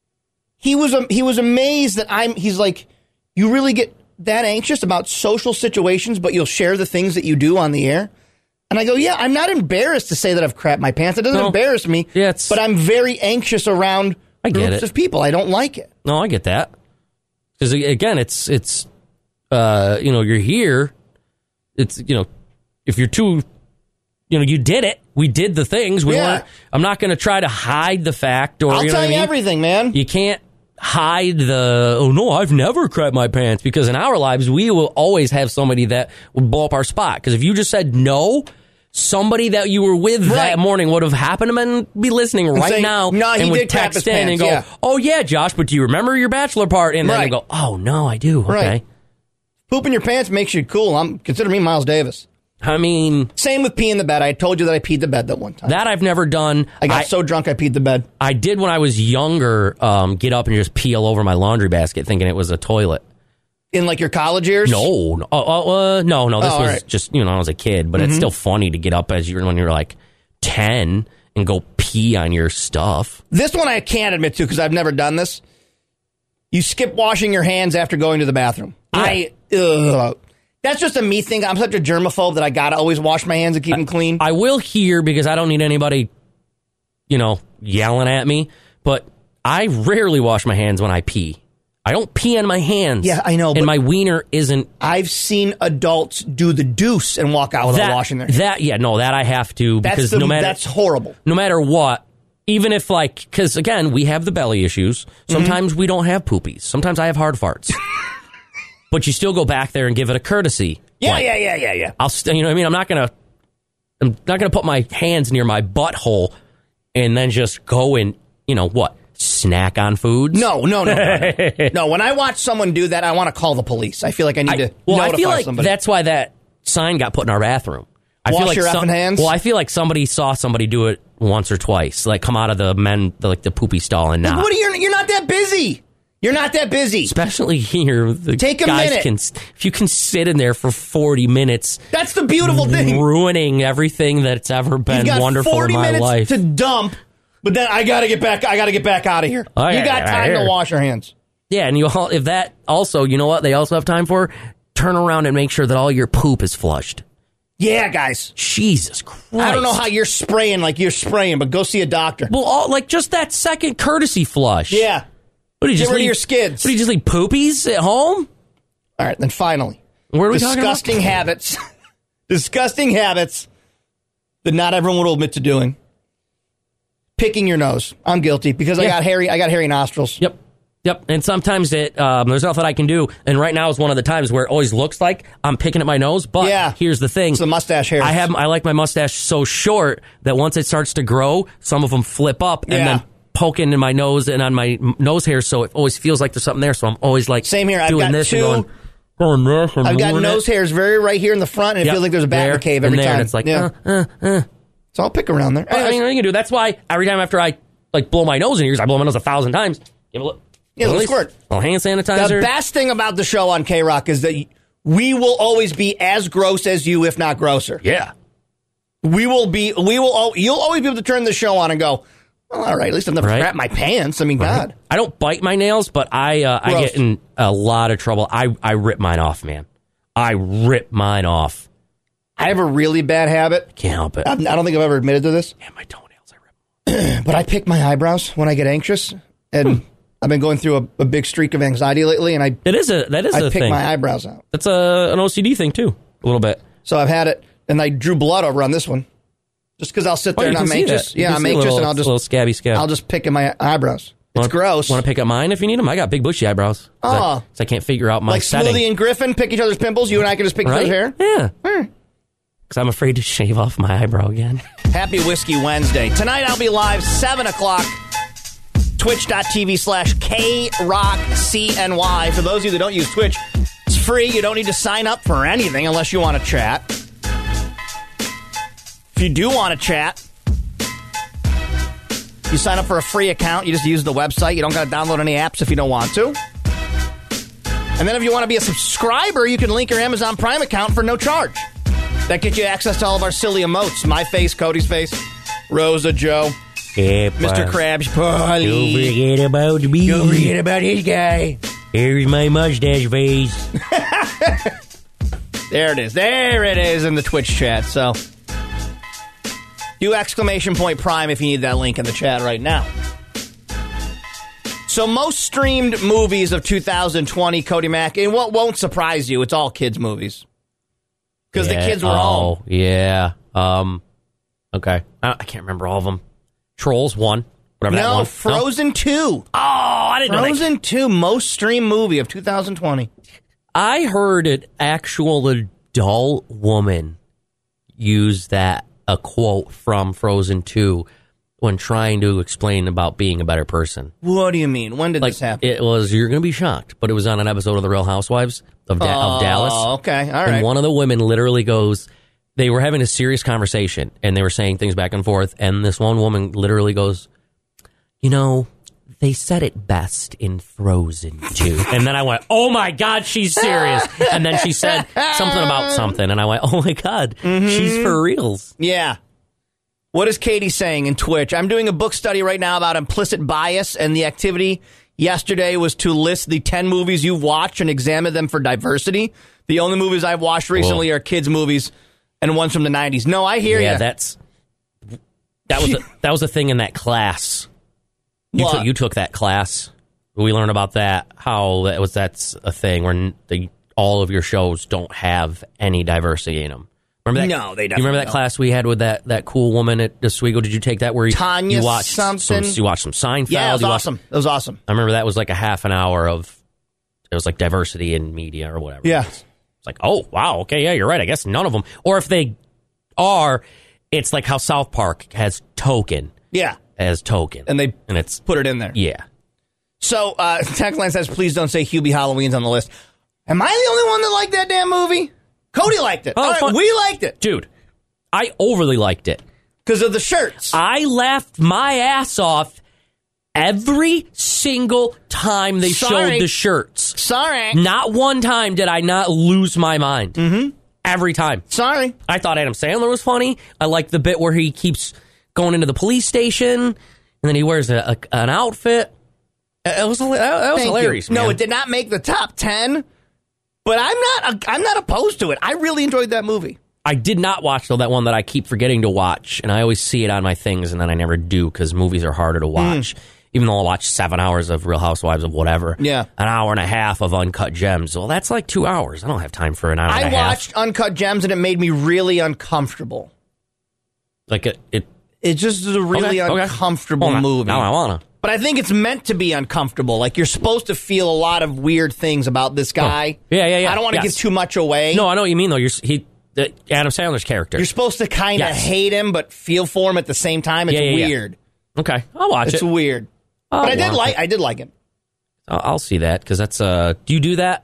He was he was amazed that I'm... He's like, you really get that anxious about social situations, but you'll share the things that you do on the air? And I go, yeah, I'm not embarrassed to say that I've crapped my pants. It doesn't no. embarrass me. Yeah, it's, but I'm very anxious around I get groups it. of people. I don't like it. No, I get that. Because, again, it's, it's uh, you know, you're here. It's, you know, if you're too, you know, you did it. We did the things. We Yeah. weren't, I'm not going to try to hide the fact. Or, I'll you know tell what you I mean? everything, man. You can't hide the, oh, no, I've never crapped my pants. Because in our lives, we will always have somebody that would blow up our spot. Because if you just said no, somebody that you were with Right. that morning would have happened to them and be listening right saying, now "No, he and would did crap text his in and pants, go, yeah. oh, yeah, Josh, but do you remember your bachelor part? And then Right. you go, oh, no, I do. Okay. Right. Pooping your pants makes you cool. I'm consider me Miles Davis. I mean... Same with peeing the bed. I told you that I peed the bed that one time. That I've never done. I got I, so drunk I peed the bed. I did when I was younger, um, get up and just pee all over my laundry basket thinking it was a toilet. In like your college years? No, no, uh, uh, no, no. This Oh, was right. just, you know, I was a kid, but Mhm. it's still funny to get up as you're when you're like ten and go pee on your stuff. This one I can't admit to because I've never done this. You skip washing your hands after going to the bathroom. Yeah. I, ugh. That's just a me thing. I'm such a germaphobe that I gotta always wash my hands and keep them clean. I will hear because I don't need anybody, you know, yelling at me, but I rarely wash my hands when I pee. I don't pee on my hands. Yeah, I know, And but- my wiener isn't. I've seen adults do the deuce and walk out without that, washing their hands. That, yeah, no, that I have to That's because the- no matter. that's horrible. No matter what, even if like, because again, we have the belly issues. Sometimes we don't have poopies. Sometimes I have hard farts. But you still go back there and give it a courtesy. Yeah, Like, yeah, yeah, yeah, yeah. I'll, st- you know what I mean? I'm not gonna, I'm not gonna put my hands near my butthole and then just go and, you know what, snack on foods. No, no, no, no. No, No, when I watch someone do that, I want to call the police. I feel like I need I, to well, notify I feel like somebody. that's why that sign got put in our bathroom. I Wash feel like your some- effing hands? Well, I feel like somebody saw somebody do it once or twice, like come out of the men, the, like the poopy stall, and Like, not. what are you? You're not that busy. You're not that busy. Especially here, the Take a guys minute. can. If you can sit in there for forty minutes, That's the beautiful thing. ruining everything that's ever You've been got wonderful forty in my minutes life. to dump, but then I got to get back. I got to get back out of here. Oh, you yeah, got yeah, time here. to wash your hands. Yeah, and you all, if that also, you know what they also have time for? Turn around and make sure that all your poop is flushed. Yeah, guys. Jesus Christ. I don't know how you're spraying like you're spraying, but go see a doctor. Well, all, like just that second courtesy flush. Yeah. What do you Get just rid of leave, your skids. What do you just leave poopies at home? All right, then finally. What are we talking about? Disgusting habits. Disgusting habits that not everyone will admit to doing. Picking your nose. I'm guilty because I Yeah. got hairy. I got hairy nostrils. Yep. Yep. And sometimes it um, there's nothing I can do. And right now is one of the times where it always looks like I'm picking at my nose. But Yeah. here's the thing. It's the mustache hair. I have I like my mustache so short that once it starts to grow, some of them flip up and Yeah. then poking in my nose and on my m- nose hair. So it always feels like there's something there. So I'm always like Same here. I've doing got this two- and going, going this and I've got moving nose it. hairs very right here in the front, and it Yep. feels like there's a bat in There the cave and every there, time. and it's like, yeah. uh, uh, uh. So I'll pick around there. I mean, you can do. That's why every time after I like blow my nose in ears, I blow my nose a thousand times. Give a look. Yeah, At little least squirt. a little hand sanitizer. The best thing about the show on K-Rock is that we will always be as gross as you, if not grosser. Yeah. We will be, we will, al- you'll always be able to turn the show on and go, well, all right, at least I've never Right. crapped my pants. I mean, God. I don't bite my nails, but I uh, I Gross. get in a lot of trouble. I, I rip mine off, man. I rip mine off. I have a really bad habit. Can't help it. I I don't think I've ever admitted to this. Yeah, my toenails, I rip. But I pick my eyebrows when I get anxious. And I've been going through a, a big streak of anxiety lately, and I It is a that is I a pick thing. my eyebrows out. That's a an O C D thing too, a little bit. So I've had it, and I drew blood over on this one. Just because I'll sit Oh, there you and can I'm see anxious. that. You Yeah, can I'm see a anxious, little, and I'll just little scabby scab. I'll just pick at my eyebrows. It's wanna, gross. Want to pick up mine if you need them? I got big bushy eyebrows. Oh. So I can't figure out my Like setting. Smoothie and Griffin pick each other's pimples. You and I can just pick Right? each other's hair. Yeah. Hmm. Because I'm afraid to shave off my eyebrow again. Happy Whiskey Wednesday. Tonight I'll be live seven o'clock. Twitch.tv slash K-Rock-C-N-Y. For those of you that don't use Twitch, it's free. You don't need to sign up for anything unless you want to chat. If you do want to chat, You sign up for a free account. You just use the website. You don't got to download any apps if you don't want to. And then if you want to be a subscriber, you can link your Amazon Prime account for no charge. That gets you access to all of our silly emotes. My face, Cody's face, Rosa, Joe, yeah, Mister Krabs, Polly. Don't forget about me. Don't forget about his guy. Here's my mustache face. There it is. There it is in the Twitch chat. So, do exclamation point Prime if you need that link in the chat right now. So, most streamed movies of two thousand twenty, Cody Mack, and what won't surprise you, it's all kids' movies. Because yeah, the kids were oh, home. Yeah. Um, okay. I, I can't remember all of them. Trolls one. Whatever no, that one. Frozen no? two. Oh, I didn't Frozen know that. two, most streamed movie of two thousand twenty. I heard an actual adult woman use that, a quote from Frozen two, when trying to explain about being a better person. What do you mean? When did like, this happen? It was, you're going to be shocked, but it was on an episode of The Real Housewives of, da- oh, of Dallas. Okay, all right. And one of the women literally goes, they were having a serious conversation, and they were saying things back and forth, and this one woman literally goes, you know, they said it best in Frozen two. And then I went, oh my God, she's serious. And then she said something about something, and I went, oh my God, mm-hmm. she's for reals. Yeah. What is Katie saying in Twitch? I'm doing a book study right now about implicit bias, and the activity yesterday was to list the ten movies you've watched and examine them for diversity. The only movies I've watched recently Whoa. are kids' movies and ones from the nineties. No, I hear you. Yeah, that's that was a, that was a thing in that class. You what? took you took that class. We learned about that. How that was that's a thing where the, all of your shows don't have any diversity in them. Remember that? No, they definitely You remember that don't. class we had with that, that cool woman at Oswego? Did you take that where you, Tanya you watched something? Some, you watched some Seinfeld? Yeah, it was you awesome. Watched, it was awesome. I remember that was like a half an hour of, it was like diversity in media or whatever. Yeah. It's like, oh, wow, okay, yeah, you're right. I guess none of them. Or if they are, it's like how South Park has Token. Yeah. As Token. And they and it's put it in there. Yeah. So, uh, Techline says, please don't say Hubie Halloween's on the list. Am I the only one that liked that damn movie? Cody liked it. Oh, All right, fun. we liked it. Dude, I overly liked it. Because of the shirts. I laughed my ass off every single time they Sorry. showed the shirts. Sorry. Not one time did I not lose my mind. Mm-hmm. Every time. Sorry. I thought Adam Sandler was funny. I liked the bit where he keeps going into the police station, and then he wears a, a, an outfit. It was, that was Thank hilarious, you. man. No, it did not make the top ten, but I'm not I'm not opposed to it. I really enjoyed that movie. I did not watch, though, that one that I keep forgetting to watch, and I always see it on my things, and then I never do, because movies are harder to watch. Mm. Even though I'll watch seven hours of Real Housewives of whatever. Yeah. An hour and a half of Uncut Gems. Well, that's like two hours. I don't have time for an hour I and a half. I watched Uncut Gems, and it made me really uncomfortable. Like, it... It, it just is a really okay, uncomfortable okay. movie. Now I want to. But I think it's meant to be uncomfortable. Like, you're supposed to feel a lot of weird things about this guy. Oh. Yeah, yeah, yeah. I don't want to yes. give too much away. No, I know what you mean, though. You're he, the Adam Sandler's character. You're supposed to kind of yes. hate him, but feel for him at the same time. It's yeah, yeah, weird. Yeah. Okay, I'll watch it's it. It's weird. I'll but I did like it. I did like it. I'll, I'll see that, because that's... Uh, do you do that?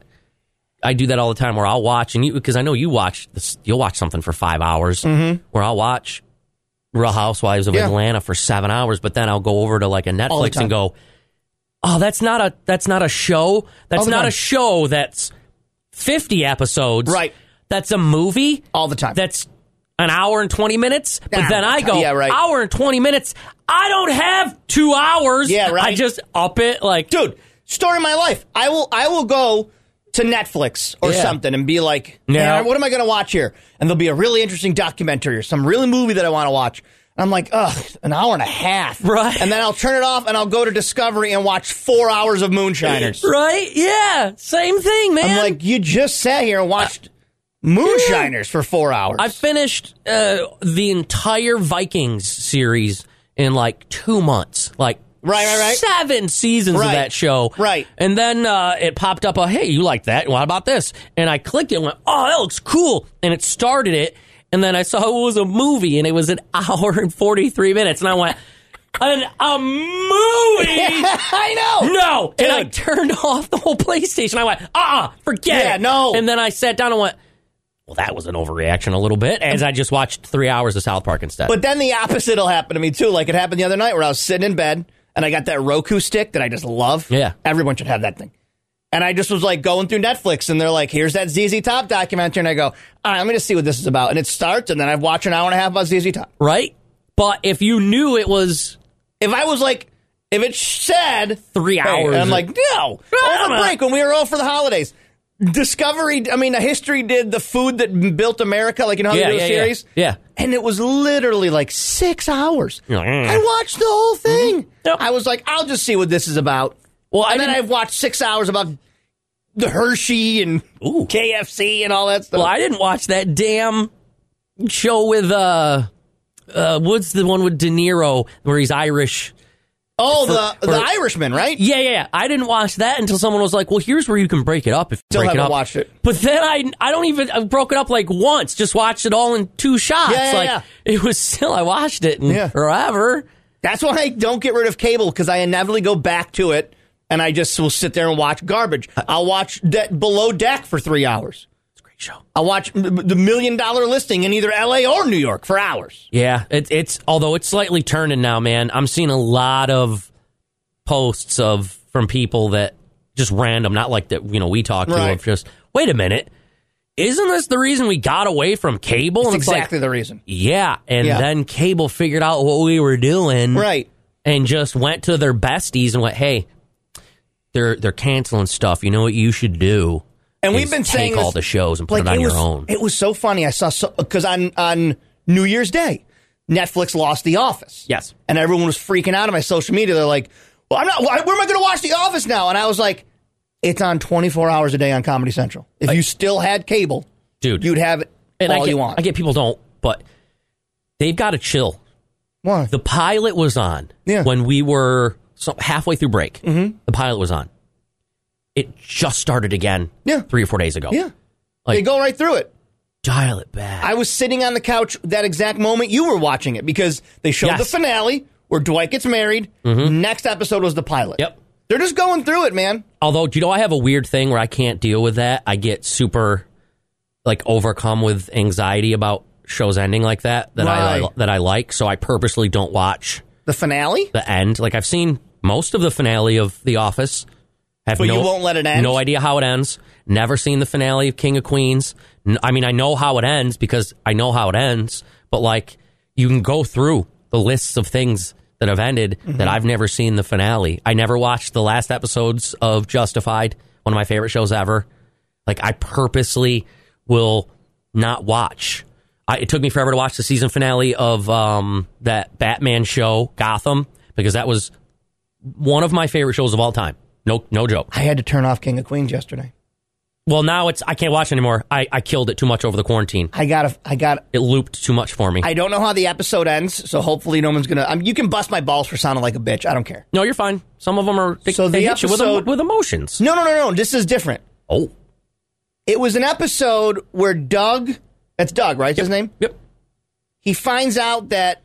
I do that all the time, where I'll watch, and you because I know you watch this, you'll watch something for five hours, mm-hmm. where I'll watch Real Housewives of yeah. Atlanta for seven hours, but then I'll go over to like a Netflix and go, oh, that's not a that's not a show. That's not time. a show that's fifty episodes. Right. That's a movie. All the time. That's an hour and twenty minutes. But nah, then I go, yeah, right. hour and twenty minutes. I don't have two hours. Yeah, right. I just up it like, dude, story of my life. I will I will go to Netflix or yeah. something and be like, yeah. what am I going to watch here? And there'll be a really interesting documentary or some really movie that I want to watch. And I'm like, ugh, an hour and a half. Right. And then I'll turn it off and I'll go to Discovery and watch four hours of Moonshiners. Right? Yeah. Same thing, man. I'm like, you just sat here and watched Moonshiners for four hours. I finished uh, the entire Vikings series in like two months. Like, Right, right, right. Seven seasons right. of that show. Right. And then uh, it popped up, a, hey, you like that? What about this? And I clicked it and went, oh, that looks cool. And it started it. And then I saw it was a movie, and it was an hour and forty-three minutes. And I went, an, a movie? I know. No. Dude. And I turned off the whole PlayStation. I went, uh-uh, forget yeah, it. no. And then I sat down and went, well, that was an overreaction a little bit, as I just watched three hours of South Park instead. But then the opposite will happen to me, too. Like it happened the other night where I was sitting in bed, and I got that Roku stick that I just love. Yeah. Everyone should have that thing. And I just was like going through Netflix, and they're like, here's that Z Z Top documentary. And I go, all right, I'm going to see what this is about. And it starts, and then I've watched an hour and a half about Z Z Top. Right? But if you knew it was... If I was like, if it said... Three hey, hours. and I'm like, no. Over break, when we were all for the holidays. Discovery, I mean, History did the food that built America, like, you know how yeah, they do a yeah, series? Yeah. yeah. And it was literally like six hours. Mm. I watched the whole thing. Mm-hmm. Yep. I was like, I'll just see what this is about. Well, and then I've watched six hours about the Hershey and Ooh. K F C and all that stuff. Well, I didn't watch that damn show with, uh, uh, what's the one with De Niro where he's Irish? Oh, For, the the for, Irishman, right? Yeah, yeah, yeah. I didn't watch that until someone was like, well, here's where you can break it up if you Still break haven't it up. watched it. But then I I don't even, I broke it up like once, just watched it all in two shots. Yeah, yeah, like, yeah. It was still, I watched it and Yeah. forever. That's why I don't get rid of cable, because I inevitably go back to it, and I just will sit there and watch garbage. I'll watch De- Below Deck for three hours. It's a great show. I'll watch the Million Dollar Listing in either L A or New York for hours. Yeah, it, it's, although it's slightly turning now, man. I'm seeing a lot of posts of from people that just random, not like that, you know, we talk to, Right. of just, wait a minute, isn't this the reason we got away from cable? It's And it's exactly like, the reason. yeah, and Yeah. then cable figured out what we were doing, Right. and just went to their besties and went, hey, they're they're canceling stuff. You know what you should do? And is we've been take saying all this, the shows and put like, it on was, your own. It was so funny. I saw so because on on New Year's Day, Netflix lost The Office. Yes, and everyone was freaking out on my social media. They're like, "Well, I'm not. Where am I going to watch The Office now?" And I was like, "It's on twenty-four hours a day on Comedy Central. If like, you still had cable, dude, you'd have it and all I get, you want." I get people don't, but they've got to chill. Why? The pilot was on Yeah. when we were so halfway through break. Mm-hmm. The pilot was on. It just started again Yeah. three or four days ago. Yeah. Like, They go right through it. dial it back. I was sitting on the couch that exact moment you were watching it, because they showed Yes. the finale where Dwight gets married. Mm-hmm. Next episode was the pilot. Yep. They're just going through it, man. Although, do you know I have a weird thing where I can't deal with that? I get super, like, overcome with anxiety about shows ending like that that I Right. that I like. So I purposely don't watch The finale? the end. Like, I've seen most of the finale of The Office. Have But no, you won't let it end? No idea how it ends. Never seen the finale of King of Queens. N- I mean, I know how it ends because I know how it ends. But, like, you can go through the lists of things that have ended Mm-hmm. that I've never seen the finale. I never watched the last episodes of Justified, one of my favorite shows ever. Like, I purposely will not watch. I, it took me forever to watch the season finale of um, that Batman show, Gotham, because that was one of my favorite shows of all time. No, no joke. I had to turn off King of Queens yesterday. Well, now it's I can't watch it anymore. I, I killed it too much over the quarantine. I got I got It looped too much for me. I don't know how the episode ends, so hopefully no one's gonna. I mean, you can bust my balls for sounding like a bitch. I don't care. No, you're fine. Some of them are. They, So they the hit you with, episode- em- with emotions. No, no, no, no. This is different. Oh, It was an episode where Doug, that's Doug, right? His name. yep. He finds out that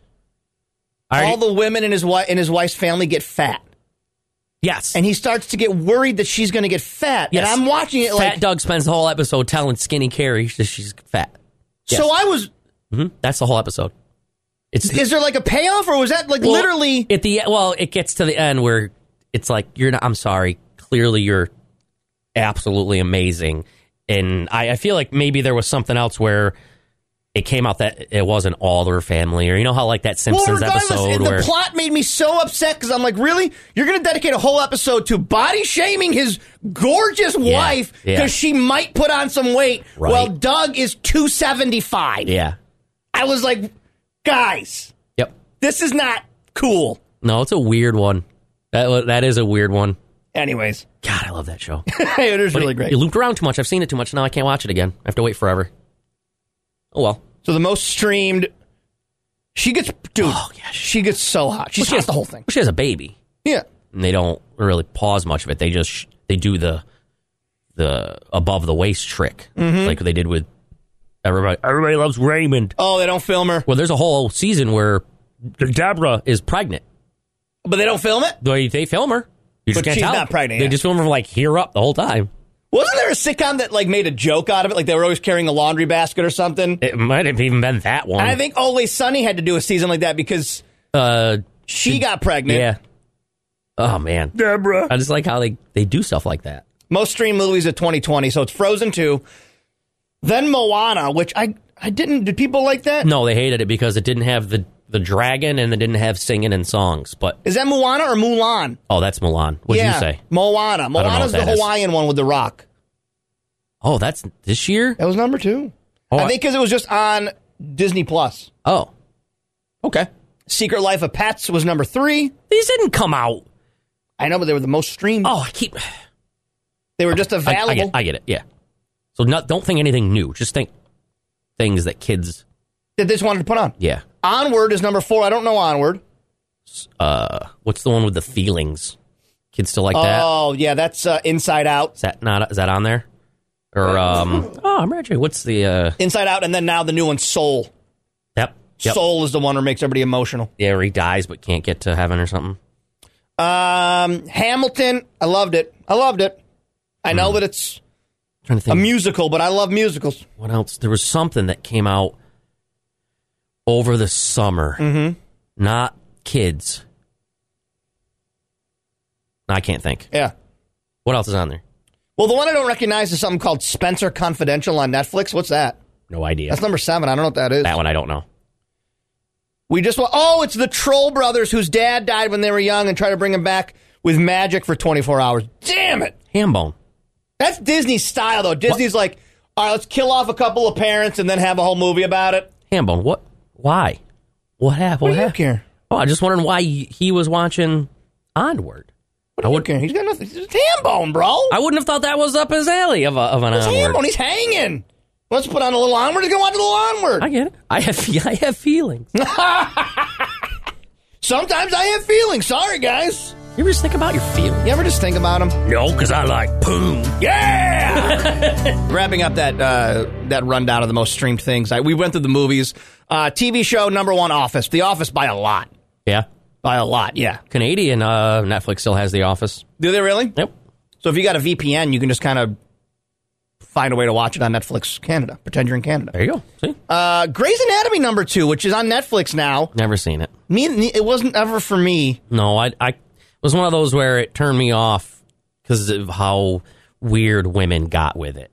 I all already- the women in his wife in his wife's family get fat, yes. and he starts to get worried that she's going to get fat. Yes. And I'm watching it Fat like. Doug spends the whole episode telling Skinny Carrie that she's fat. Yes. So I was. hmm That's the whole episode. It's the- Is there like a payoff, or was that like well, literally? at the well, it gets to the end where it's like you're not. I'm sorry. Clearly, you're absolutely amazing, and I, I feel like maybe there was something else where it came out that it wasn't all their family, or you know how like that Well, Simpsons regardless, episode the where plot made me so upset because I'm like, really? You're going to dedicate a whole episode to body shaming his gorgeous wife because yeah. she might put on some weight? Right. Well, Doug is two seventy-five. yeah, I was like, guys, yep. this is not cool. No, it's a weird one. That wa- that is a weird one. Anyways, God, I love that show. it is But really it, great. It looped around too much. I've seen it too much. Now I can't watch it again. I have to wait forever. Oh well. So the most streamed, she gets, dude, Oh, yeah, she gets so hot. She Well, she hots has the whole thing. Well, she has a baby. Yeah. And they don't really pause much of it. They just they do the the above the waist trick, Mhm. like they did with everybody. Everybody loves Raymond. Oh, they don't film her. Well, there's a whole season where Deborah is pregnant. But they don't film it? They they film her. You just But can't she's tell. not pregnant, They yeah. just film her from like here up the whole time. Wasn't there a sitcom that like made a joke out of it? Like they were always carrying a laundry basket or something? It might have even been that one. And I think Always Sunny had to do a season like that because uh, she got pregnant. Yeah. Oh, man. Deborah. I just like how they, they do stuff like that. Most streamed movies of twenty twenty. So it's Frozen two. Then Moana, which I, I didn't... Did people like that? No, they hated it because it didn't have the, the dragon and it didn't have singing and songs. But is that Moana or Mulan? Oh, that's Mulan. What did yeah, you say? Moana. Moana's the Hawaiian is. one with The Rock. Oh, that's this year? That was number two. Oh, I think because it was just on Disney Plus. Oh. Okay. Secret Life of Pets was number three. These didn't come out. I know, but they were the most streamed. Oh, I keep... They were just available. I, I, get, I get it, yeah. So not, don't think anything new. Just think things that kids... That they just wanted to put on. Yeah. Onward is number four. I don't know Onward. Uh, what's the one with the feelings? Kids still like that? Oh, yeah, that's uh, Inside Out. Is that not? Is that on there? Or, um... oh, I'm ready. What's the... Uh... Inside Out, and then now the new one, Soul. Yep. yep. Soul is the one that makes everybody emotional. Yeah, where he dies but can't get to heaven or something. Um, Hamilton, I loved it. I loved it. I know mm. that it's trying to think. a musical, but I love musicals. What else? There was something that came out over the summer. Mm-hmm. Not kids. I can't think. Yeah. What else is on there? Well, the one I don't recognize is something called Spencer Confidential on Netflix. What's that? No idea. That's number seven. I don't know what that is. That one I don't know. We just want, oh, it's the Troll brothers whose dad died when they were young and try to bring him back with magic for twenty-four hours. Damn it. Hambone. That's Disney's style, though. Disney's what? like, all right, let's kill off a couple of parents and then have a whole movie about it. Hambone, what? Why? What happened? What do you care? Oh, I just wondering why he was watching Onward. What do you care? He's got nothing. He's Hambone, bro. I wouldn't have thought that was up his alley of, a, of an it's Onward. Hambone. He's hanging. Let's put on a little Onward. He's going to watch a little Onward. I get it. I have, I have feelings. Sometimes I have feelings. Sorry, guys. You ever just think about your feelings? You ever just think about them? No, because I like poon. Yeah! Wrapping up that uh, that rundown of the most streamed things. I, we went through the movies. Uh, T V show, number one, Office. The Office by a lot. Yeah? By a lot, yeah. Canadian uh, Netflix still has The Office. Do they really? Yep. So if you got a V P N, you can just kind of find a way to watch it on Netflix Canada. Pretend you're in Canada. There you go. See? Uh, Grey's Anatomy number two, which is on Netflix now. Never seen it. Me, it wasn't ever for me. No, I, I it was one of those where it turned me off because of how weird women got with it.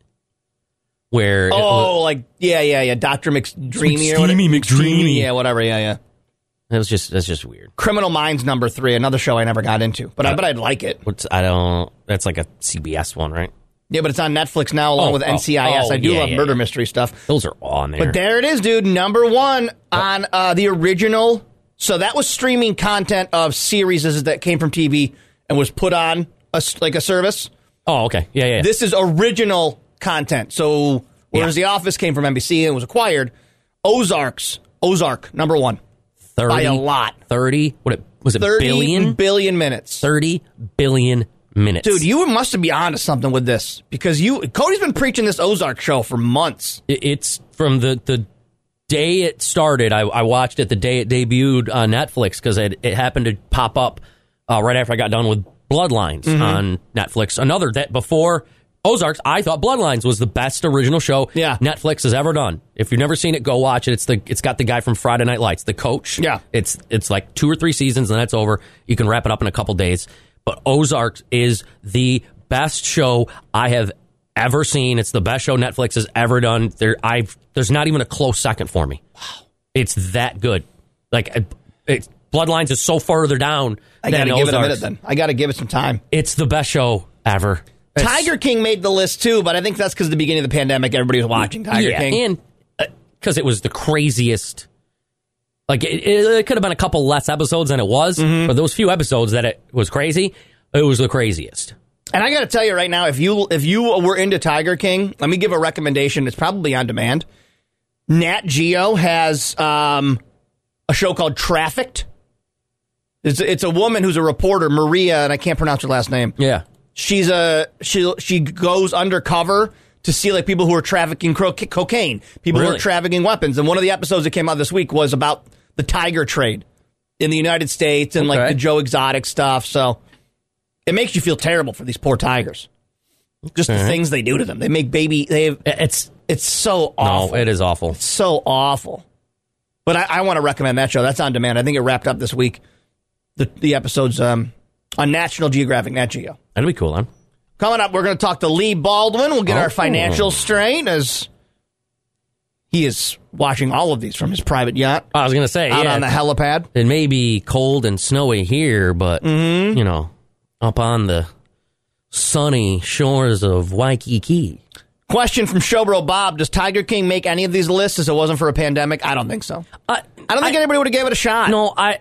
Where oh, it was, like yeah, yeah, yeah, Doctor McDreamy or whatever. McDreamy, yeah, whatever, yeah, yeah. It was just that's just weird. Criminal Minds number three, another show I never got into, but uh, I bet I'd like it. What's I don't. That's like a C B S one, right? Yeah, but it's on Netflix now along oh, with N C I S. Oh, I do yeah, love yeah, murder yeah. mystery stuff. Those are on there. But there it is, dude. Number one on uh, the original. So that was streaming content of series that came from T V and was put on a, like a service. Oh, okay. Yeah, yeah. yeah. This is original content. So whereas yeah. The Office came from N B C and was acquired, Ozarks, Ozark, number one. thirty, by a lot. thirty, what it, was it thirty billion? billion minutes. thirty billion minutes. Dude, you must be onto something with this because you Cody's been preaching this Ozark show for months. It, it's from the, the day it started. I, I watched it the day it debuted on Netflix because it, it happened to pop up uh, right after I got done with Bloodlines mm-hmm. on Netflix. Another that before Ozarks, I thought Bloodlines was the best original show yeah. Netflix has ever done. If you've never seen it, go watch it. It's the it's got the guy from Friday Night Lights, the coach. Yeah, it's it's like two or three seasons and that's over. You can wrap it up in a couple days. But Ozarks is the best show I have ever seen. It's the best show Netflix has ever done. There, I've there's not even a close second for me. Wow, it's that good. Like it, it, Bloodlines is so further down. I gotta give Ozarks. it a minute. Then I gotta give it some time. It's the best show ever. It's, Tiger King made the list too, but I think that's because at the beginning of the pandemic, everybody was watching Tiger yeah, King, and because uh, it was the craziest. Like, it, it could have been a couple less episodes than it was, mm-hmm. but those few episodes that it was crazy, it was the craziest. And I got to tell you right now, if you if you were into Tiger King, let me give a recommendation. It's probably on demand. Nat Geo has um, a show called Trafficked. It's, it's a woman who's a reporter, Maria, and I can't pronounce her last name. Yeah. She's a she she goes undercover to see like people who are trafficking cro- cocaine, people really? who are trafficking weapons. And one of the episodes that came out this week was about the tiger trade in the United States and okay. like the Joe Exotic stuff. So it makes you feel terrible for these poor tigers. Just the Okay. things they do to them. They make baby. They have, It's it's so awful. no, it is awful. It's so awful. But I, I want to recommend that show. That's on demand. I think it wrapped up this week. The the episodes um, on National Geographic, Nat Geo. That'd be cool, huh? Coming up, we're going to talk to Lee Baldwin. We'll get Oh. our financials straight as he is watching all of these from his private yacht I was gonna say out yeah, on the helipad. It may be cold and snowy here, but Mm-hmm. you know, up on the sunny shores of Waikiki. Question from Showbro Bob: does Tiger King make any of these lists as it wasn't for a pandemic? I don't think so. I, I don't think I- anybody would have gave it a shot. No, I,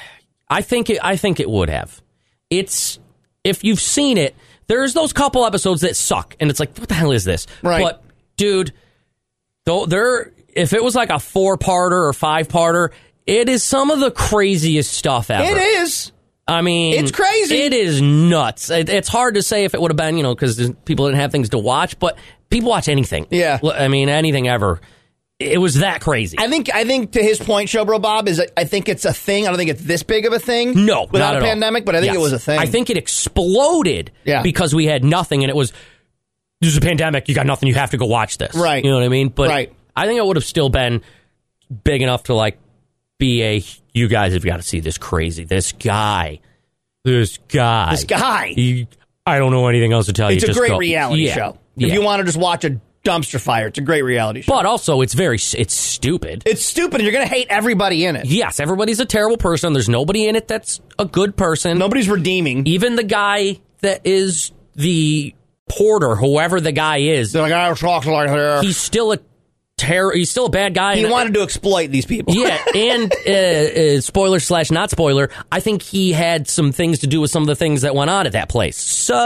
I think it. I think it would have. It's if you've seen it. There's those couple episodes that suck, and it's like, what the hell is this? Right. But dude, though there, if it was like a four parter or five parter, it is some of the craziest stuff ever. It is. I mean, It's crazy. It is nuts. It, it's hard to say if it would have been, you know, because people didn't have things to watch, but people watch anything. Yeah. L- I mean, anything ever. It was that crazy. I think. I think to his point, Showbro Bob is. I think it's a thing. I don't think it's this big of a thing. No, without not a at all. pandemic, but I think Yes. it was a thing. I think it exploded Yeah. because we had nothing, and it was there's a pandemic. You got nothing. You have to go watch this. Right. You know what I mean? But Right. I think it would have still been big enough to like be a. You guys have got to see this crazy. This guy. This guy. This guy. He, I don't know anything else to tell you. It's a Just great go- reality Yeah. show. Yeah. If you want to just watch a dumpster fire, it's a great reality show. But also, it's very it's stupid. It's stupid, and you're going to hate everybody in it. Yes, everybody's a terrible person. There's nobody in it that's a good person. Nobody's redeeming. Even the guy that is the porter, whoever the guy is, They're like, I don't talk like that. he's still a terror. He's still a bad guy. He and- wanted to exploit these people. yeah, and uh, uh, spoiler slash not spoiler, I think he had some things to do with some of the things that went on at that place.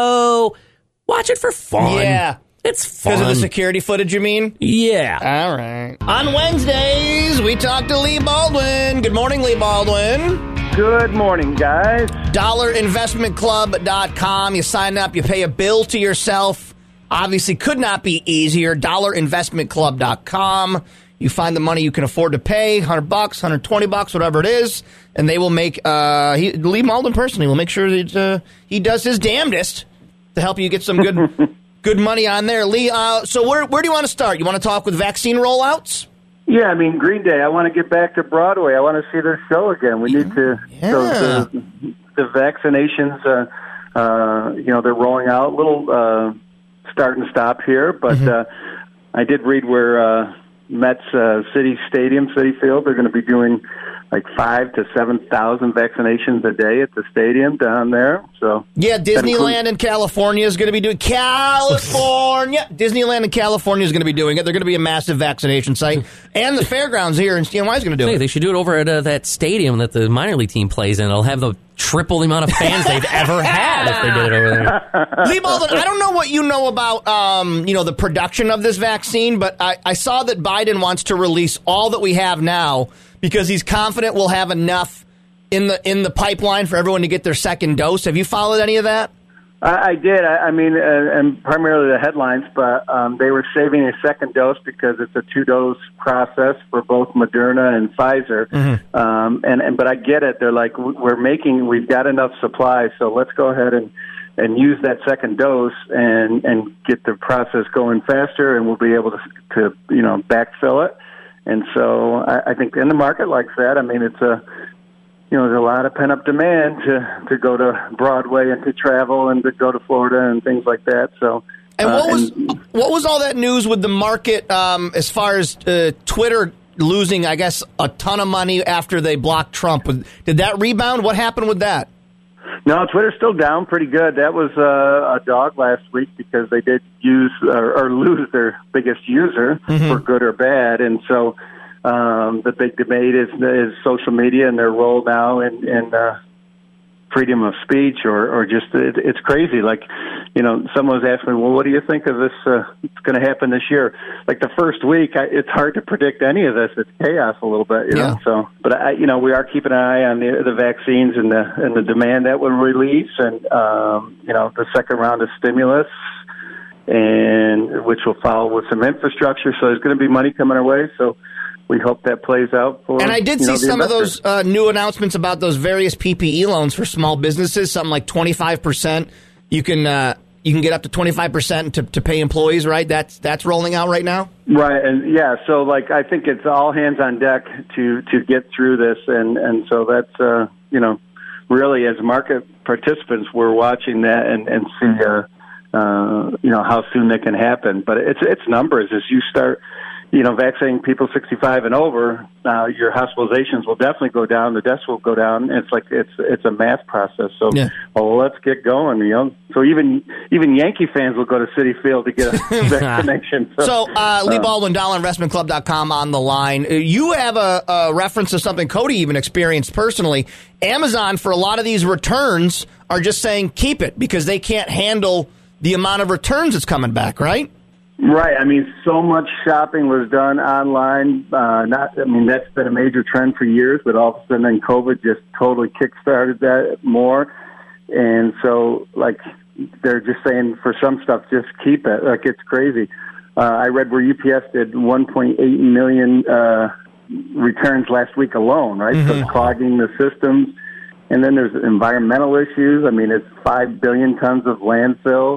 So watch it for fun. Yeah. It's fun. Because of the security footage, you mean? Yeah. All right. On Wednesdays, we talk to Lee Baldwin. Good morning, Lee Baldwin. Good morning, guys. dollar investment club dot com. You sign up, you pay a bill to yourself. Obviously, could not be easier. dollar investment club dot com. You find the money you can afford to pay, one hundred bucks, one hundred twenty bucks, whatever it is, and they will make, uh, he, Lee Baldwin personally will make sure that uh, he does his damnedest to help you get some good good money on there. Lee, uh, so where, where do you want to start? You want to talk with vaccine rollouts? Yeah, I mean, Green Day, I want to get back to Broadway. I want to see their show again. We need to, Yeah. so the, the vaccinations, uh, uh, you know, they're rolling out. A little uh, start and stop here, but Mm-hmm. uh, I did read where uh, Mets uh, City Stadium, City Field, they're going to be doing like five to seven thousand vaccinations a day at the stadium down there. So Yeah, that includes- Disneyland in California is going to be doing California. Disneyland in California is going to be doing it. They're going to be a massive vaccination site, and the fairgrounds here in C N Y is going to do Hey, it. they should do it over at uh, that stadium that the minor league team plays in. It'll have the triple the amount of fans they've ever had if they did it over there. Lee Baldwin, I don't know what you know about, um, you know, the production of this vaccine, but I, I saw that Biden wants to release all that we have now because he's confident we'll have enough in the in the pipeline for everyone to get their second dose. Have you followed any of that? I, I did. I, I mean, uh, and primarily the headlines, but um, they were saving a second dose because it's a two-dose process for both Moderna and Pfizer. Mm-hmm. Um, and, and but I get it. They're like, we're making, we've got enough supply, so let's go ahead and and use that second dose and and get the process going faster, and we'll be able to to you know backfill it. And so I, I think in the market likes that. I mean, it's a you know, there's a lot of pent-up demand to, to go to Broadway and to travel and to go to Florida and things like that. So, And what uh, was and- what was all that news with the market um, as far as uh, Twitter losing, I guess, a ton of money after they blocked Trump? Did that rebound? What happened with that? No, Twitter's still down pretty good. That was uh, a dog last week because they did use or, or lose their biggest user Mm-hmm. for good or bad, and so um, the big debate is, is social media and their role now in, in uh, freedom of speech, or, or just it, it's crazy. Like, you know, someone was asking me, well, what do you think of this? Uh, it's going to happen this year. Like the first week, I, it's hard to predict any of this. It's chaos a little bit, you know. Yeah. So, but I, you know, we are keeping an eye on the, the vaccines and the and the demand that will release, and um, you know, the second round of stimulus, and which will follow with some infrastructure. So there's going to be money coming our way. So we hope that plays out for. And I did you see know, the some of investors. those uh, new announcements about those various P P E loans for small businesses, something like twenty-five percent. You can uh, you can get up to twenty-five percent to, to pay employees, right? That's that's rolling out right now? Right, and yeah, so like I think it's all hands on deck to, to get through this, and, and so that's, uh, you know, really as market participants, we're watching that and, and see, uh, uh, you know, how soon that can happen. But it's it's numbers. As you start, you know, vaccinating people sixty-five and over, uh, your hospitalizations will definitely go down. The deaths will go down. It's like it's it's a math process. So, yeah. well, let's get going. You know, so even even Yankee fans will go to Citi Field to get a vaccination. So, so uh, Lee Baldwin, dollar investment club dot com on the line. You have a, a reference to something Cody even experienced personally. Amazon, for a lot of these returns, are just saying keep it because they can't handle the amount of returns that's coming back, right? Right. I mean, so much shopping was done online. Uh, not, I mean, that's been a major trend for years, but all of a sudden then COVID just totally kickstarted that more. And so, like, they're just saying for some stuff, just keep it. Like, it's crazy. Uh, I read where U P S did one point eight million uh, returns last week alone, right? Mm-hmm. So it's clogging the systems. And then there's environmental issues. I mean, it's five billion tons of landfill.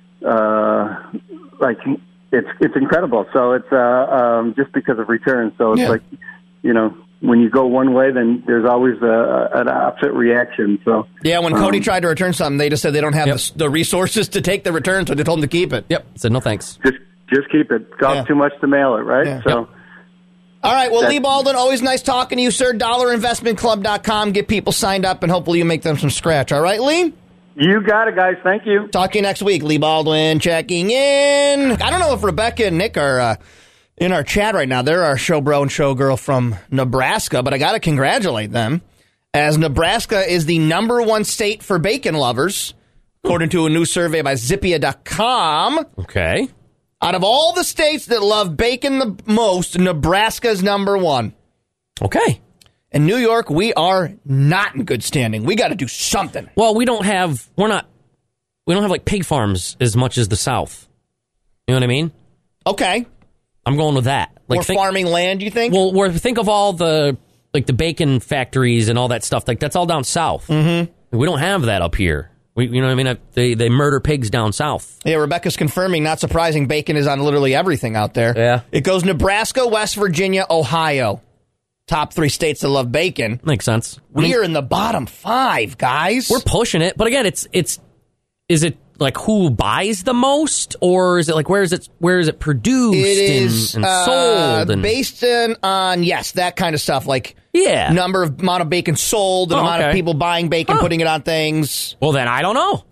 Uh, like it's it's incredible. So it's uh, um, just because of returns. So it's yeah. like, you know, when you go one way, then there's always a, an opposite reation. So yeah, when Cody um, tried to return something, they just said they don't have yep. the, the resources to take the return, so they told him to keep it. Yep, said no thanks. Just just keep it. Costs yeah. too much to mail it, right? Yeah. So. Yep. All right, well, Lee Baldwin, always nice talking to you, sir. dollar investment club dot com. Get people signed up, and hopefully you make them some scratch. All right, Lee? You got it, guys. Thank you. Talk to you next week. Lee Baldwin checking in. I don't know if Rebecca and Nick are uh, in our chat right now. They're our show bro and show girl from Nebraska, but I got to congratulate them, as Nebraska is the number one state for bacon lovers, according to a new survey by Zippia dot com. Okay. Out of all the states that love bacon the most, Nebraska's number one. Okay. In New York, we are not in good standing. We got to do something. Well, we don't have, we're not, we don't have like pig farms as much as the South. You know what I mean? Okay. I'm going with that. Like More think, farming land, you think? Well, we're, think of all the, like the bacon factories and all that stuff. Like that's all down south. Mm-hmm. We don't have that up here. We, you know what I mean? They they murder pigs down south. Yeah, Rebecca's confirming, not surprising, bacon is on literally everything out there. Yeah. It goes Nebraska, West Virginia, Ohio. Top three states that love bacon. Makes sense. We I mean, are in the bottom five, guys. We're pushing it. But again, it's it's is it like who buys the most, or is it like where is it where is it produced it is, and, and uh, sold? And based in, on, yes, that kind of stuff. Like yeah. number of amount of bacon sold, and oh, amount okay. of people buying bacon, huh. putting it on things. Well, then I don't know.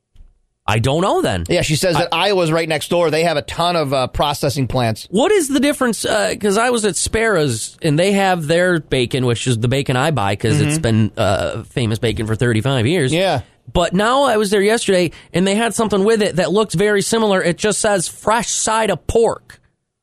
I don't know then. Yeah, she says that I, Iowa's right next door. They have a ton of uh, processing plants. What is the difference? Because uh, I was at Sparrow's, and they have their bacon, which is the bacon I buy because mm-hmm. it's been uh, famous bacon for thirty-five years. Yeah. But now I was there yesterday, and they had something with it that looked very similar. It just says fresh side of pork,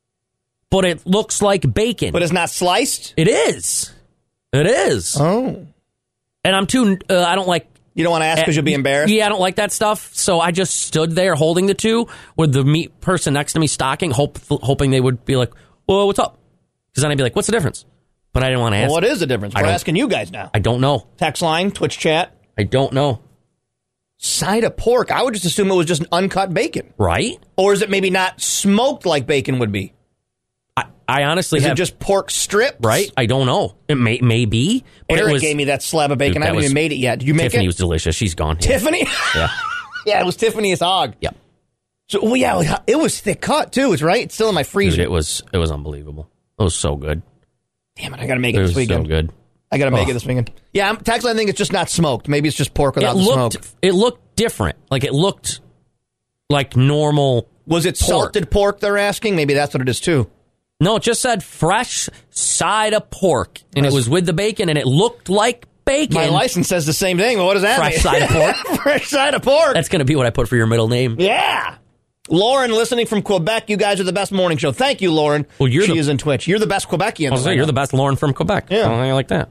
but it looks like bacon. But it's not sliced? It is. It is. Oh. And I'm too, uh, I don't like. You don't want to ask because you'll be embarrassed? Yeah, I don't like that stuff. So I just stood there holding the two with the meat person next to me stocking, hope, hoping they would be like, well, what's up? Because then I'd be like, what's the difference? But I didn't want to ask. Well, what is the difference? We're asking you guys now. I don't know. Text line, Twitch chat. I don't know. Side of pork. I would just assume it was just uncut bacon. Right? Or is it maybe not smoked like bacon would be? I, I honestly is have... it just pork strips? Right? I don't know. It may, may be. But Eric it was, gave me that slab of bacon. Dude, I haven't was, even made it yet. Did you make Tiffany it? Tiffany was delicious. She's gone. Tiffany? Yeah. Yeah, it was Tiffany's hog. Yep. So, well, yeah, it was thick cut, too. It's right. It's still in my freezer. Dude, it was it was unbelievable. It was so good. Damn it, I got to make it, it this weekend. It was so good. I got to make oh. it this weekend. Yeah, I'm, text line, I think it's just not smoked. Maybe it's just pork without it the looked, smoke. It looked different. Like, it looked like normal Was it pork. salted pork they're asking? Maybe that's what it is, too. No, it just said fresh side of pork, and it was with the bacon, and it looked like bacon. My license says the same thing, but what does that fresh mean? Fresh side of pork? Fresh side of pork. That's going to be what I put for your middle name. Yeah. Lauren, listening from Quebec, you guys are the best morning show. Thank you, Lauren. Well, you're she the, is in Twitch. You're the best Quebecian. I was saying, you're the best Lauren from Quebec. Yeah. I like that.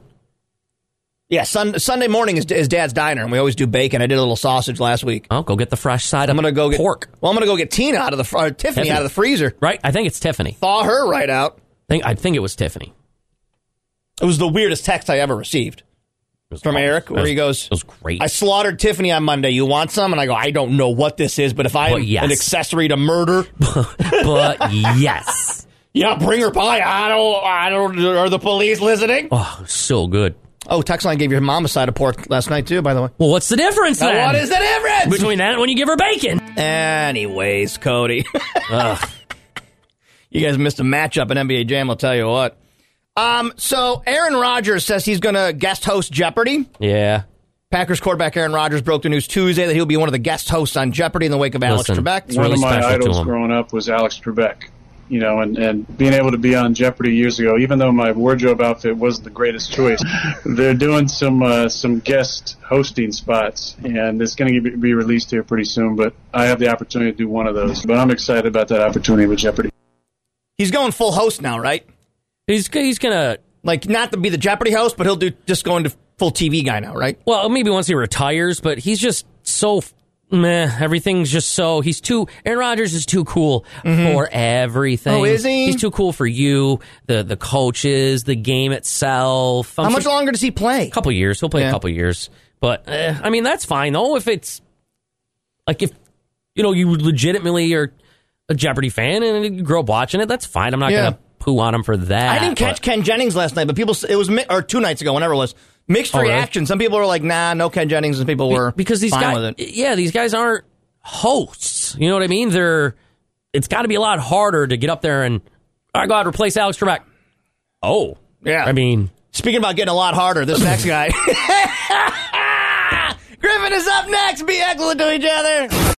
Yeah, sun, Sunday morning is, is Dad's Diner, and we always do bacon. I did a little sausage last week. Oh, go get the fresh side I'm of gonna go get, pork. Well, I'm going to go get Tina out of the, or Tiffany, Tiffany out of the freezer. Right? I think it's Tiffany. Thaw her right out. I think, I think it was Tiffany. It was the weirdest text I ever received. from Eric, where was, he goes, it was great. I slaughtered Tiffany on Monday. You want some? And I go, I don't know what this is, but if I'm yes. an accessory to murder. But yes. Yeah, bring her pie. I don't, I don't, are the police listening? Oh, so good. Oh, text line gave your mom a side of pork last night, too, by the way. Well, what's the difference now, then? What is the difference? Between that and when you give her bacon. Anyways, Cody. You guys missed a matchup in N B A Jam, I'll tell you what. Um, so Aaron Rodgers says he's going to guest host Jeopardy. Yeah. Packers quarterback Aaron Rodgers broke the news Tuesday that he'll be one of the guest hosts on Jeopardy in the wake of Alex Listen, Trebek. It's one really of my special idols to him. growing up was Alex Trebek. You know, and, and being able to be on Jeopardy years ago, even though my wardrobe outfit wasn't the greatest choice, they're doing some uh, some guest hosting spots, and it's going to be released here pretty soon. But I have the opportunity to do one of those. But I'm excited about that opportunity with Jeopardy. He's going full host now, right? He's he's gonna like not to be the Jeopardy host, but he'll do just go into full T V guy now, right? Well, maybe once he retires, but he's just so meh. Everything's just so he's too. Aaron Rodgers is too cool mm-hmm. for everything. Oh, is he? He's too cool for you, the the coaches, the game itself. I'm How much sure, longer does he play? A couple years. He'll play yeah. a couple years, but eh, I mean that's fine though. If it's like if you know you legitimately are a Jeopardy fan and you grow up watching it, that's fine. I'm not yeah. gonna poo on him for that. I didn't catch but. Ken Jennings last night, but people it was or two nights ago, whenever it was. Mixed oh, reaction. Really? Some people were like, "Nah, no Ken Jennings," and people were because these fine guys, with it. Yeah, these guys aren't hosts. You know what I mean? They're. It's got to be a lot harder to get up there and I got to replace Alex Trebek. Oh, yeah. I mean, speaking about getting a lot harder, this next guy, Griffin is up next. Be excellent to each other.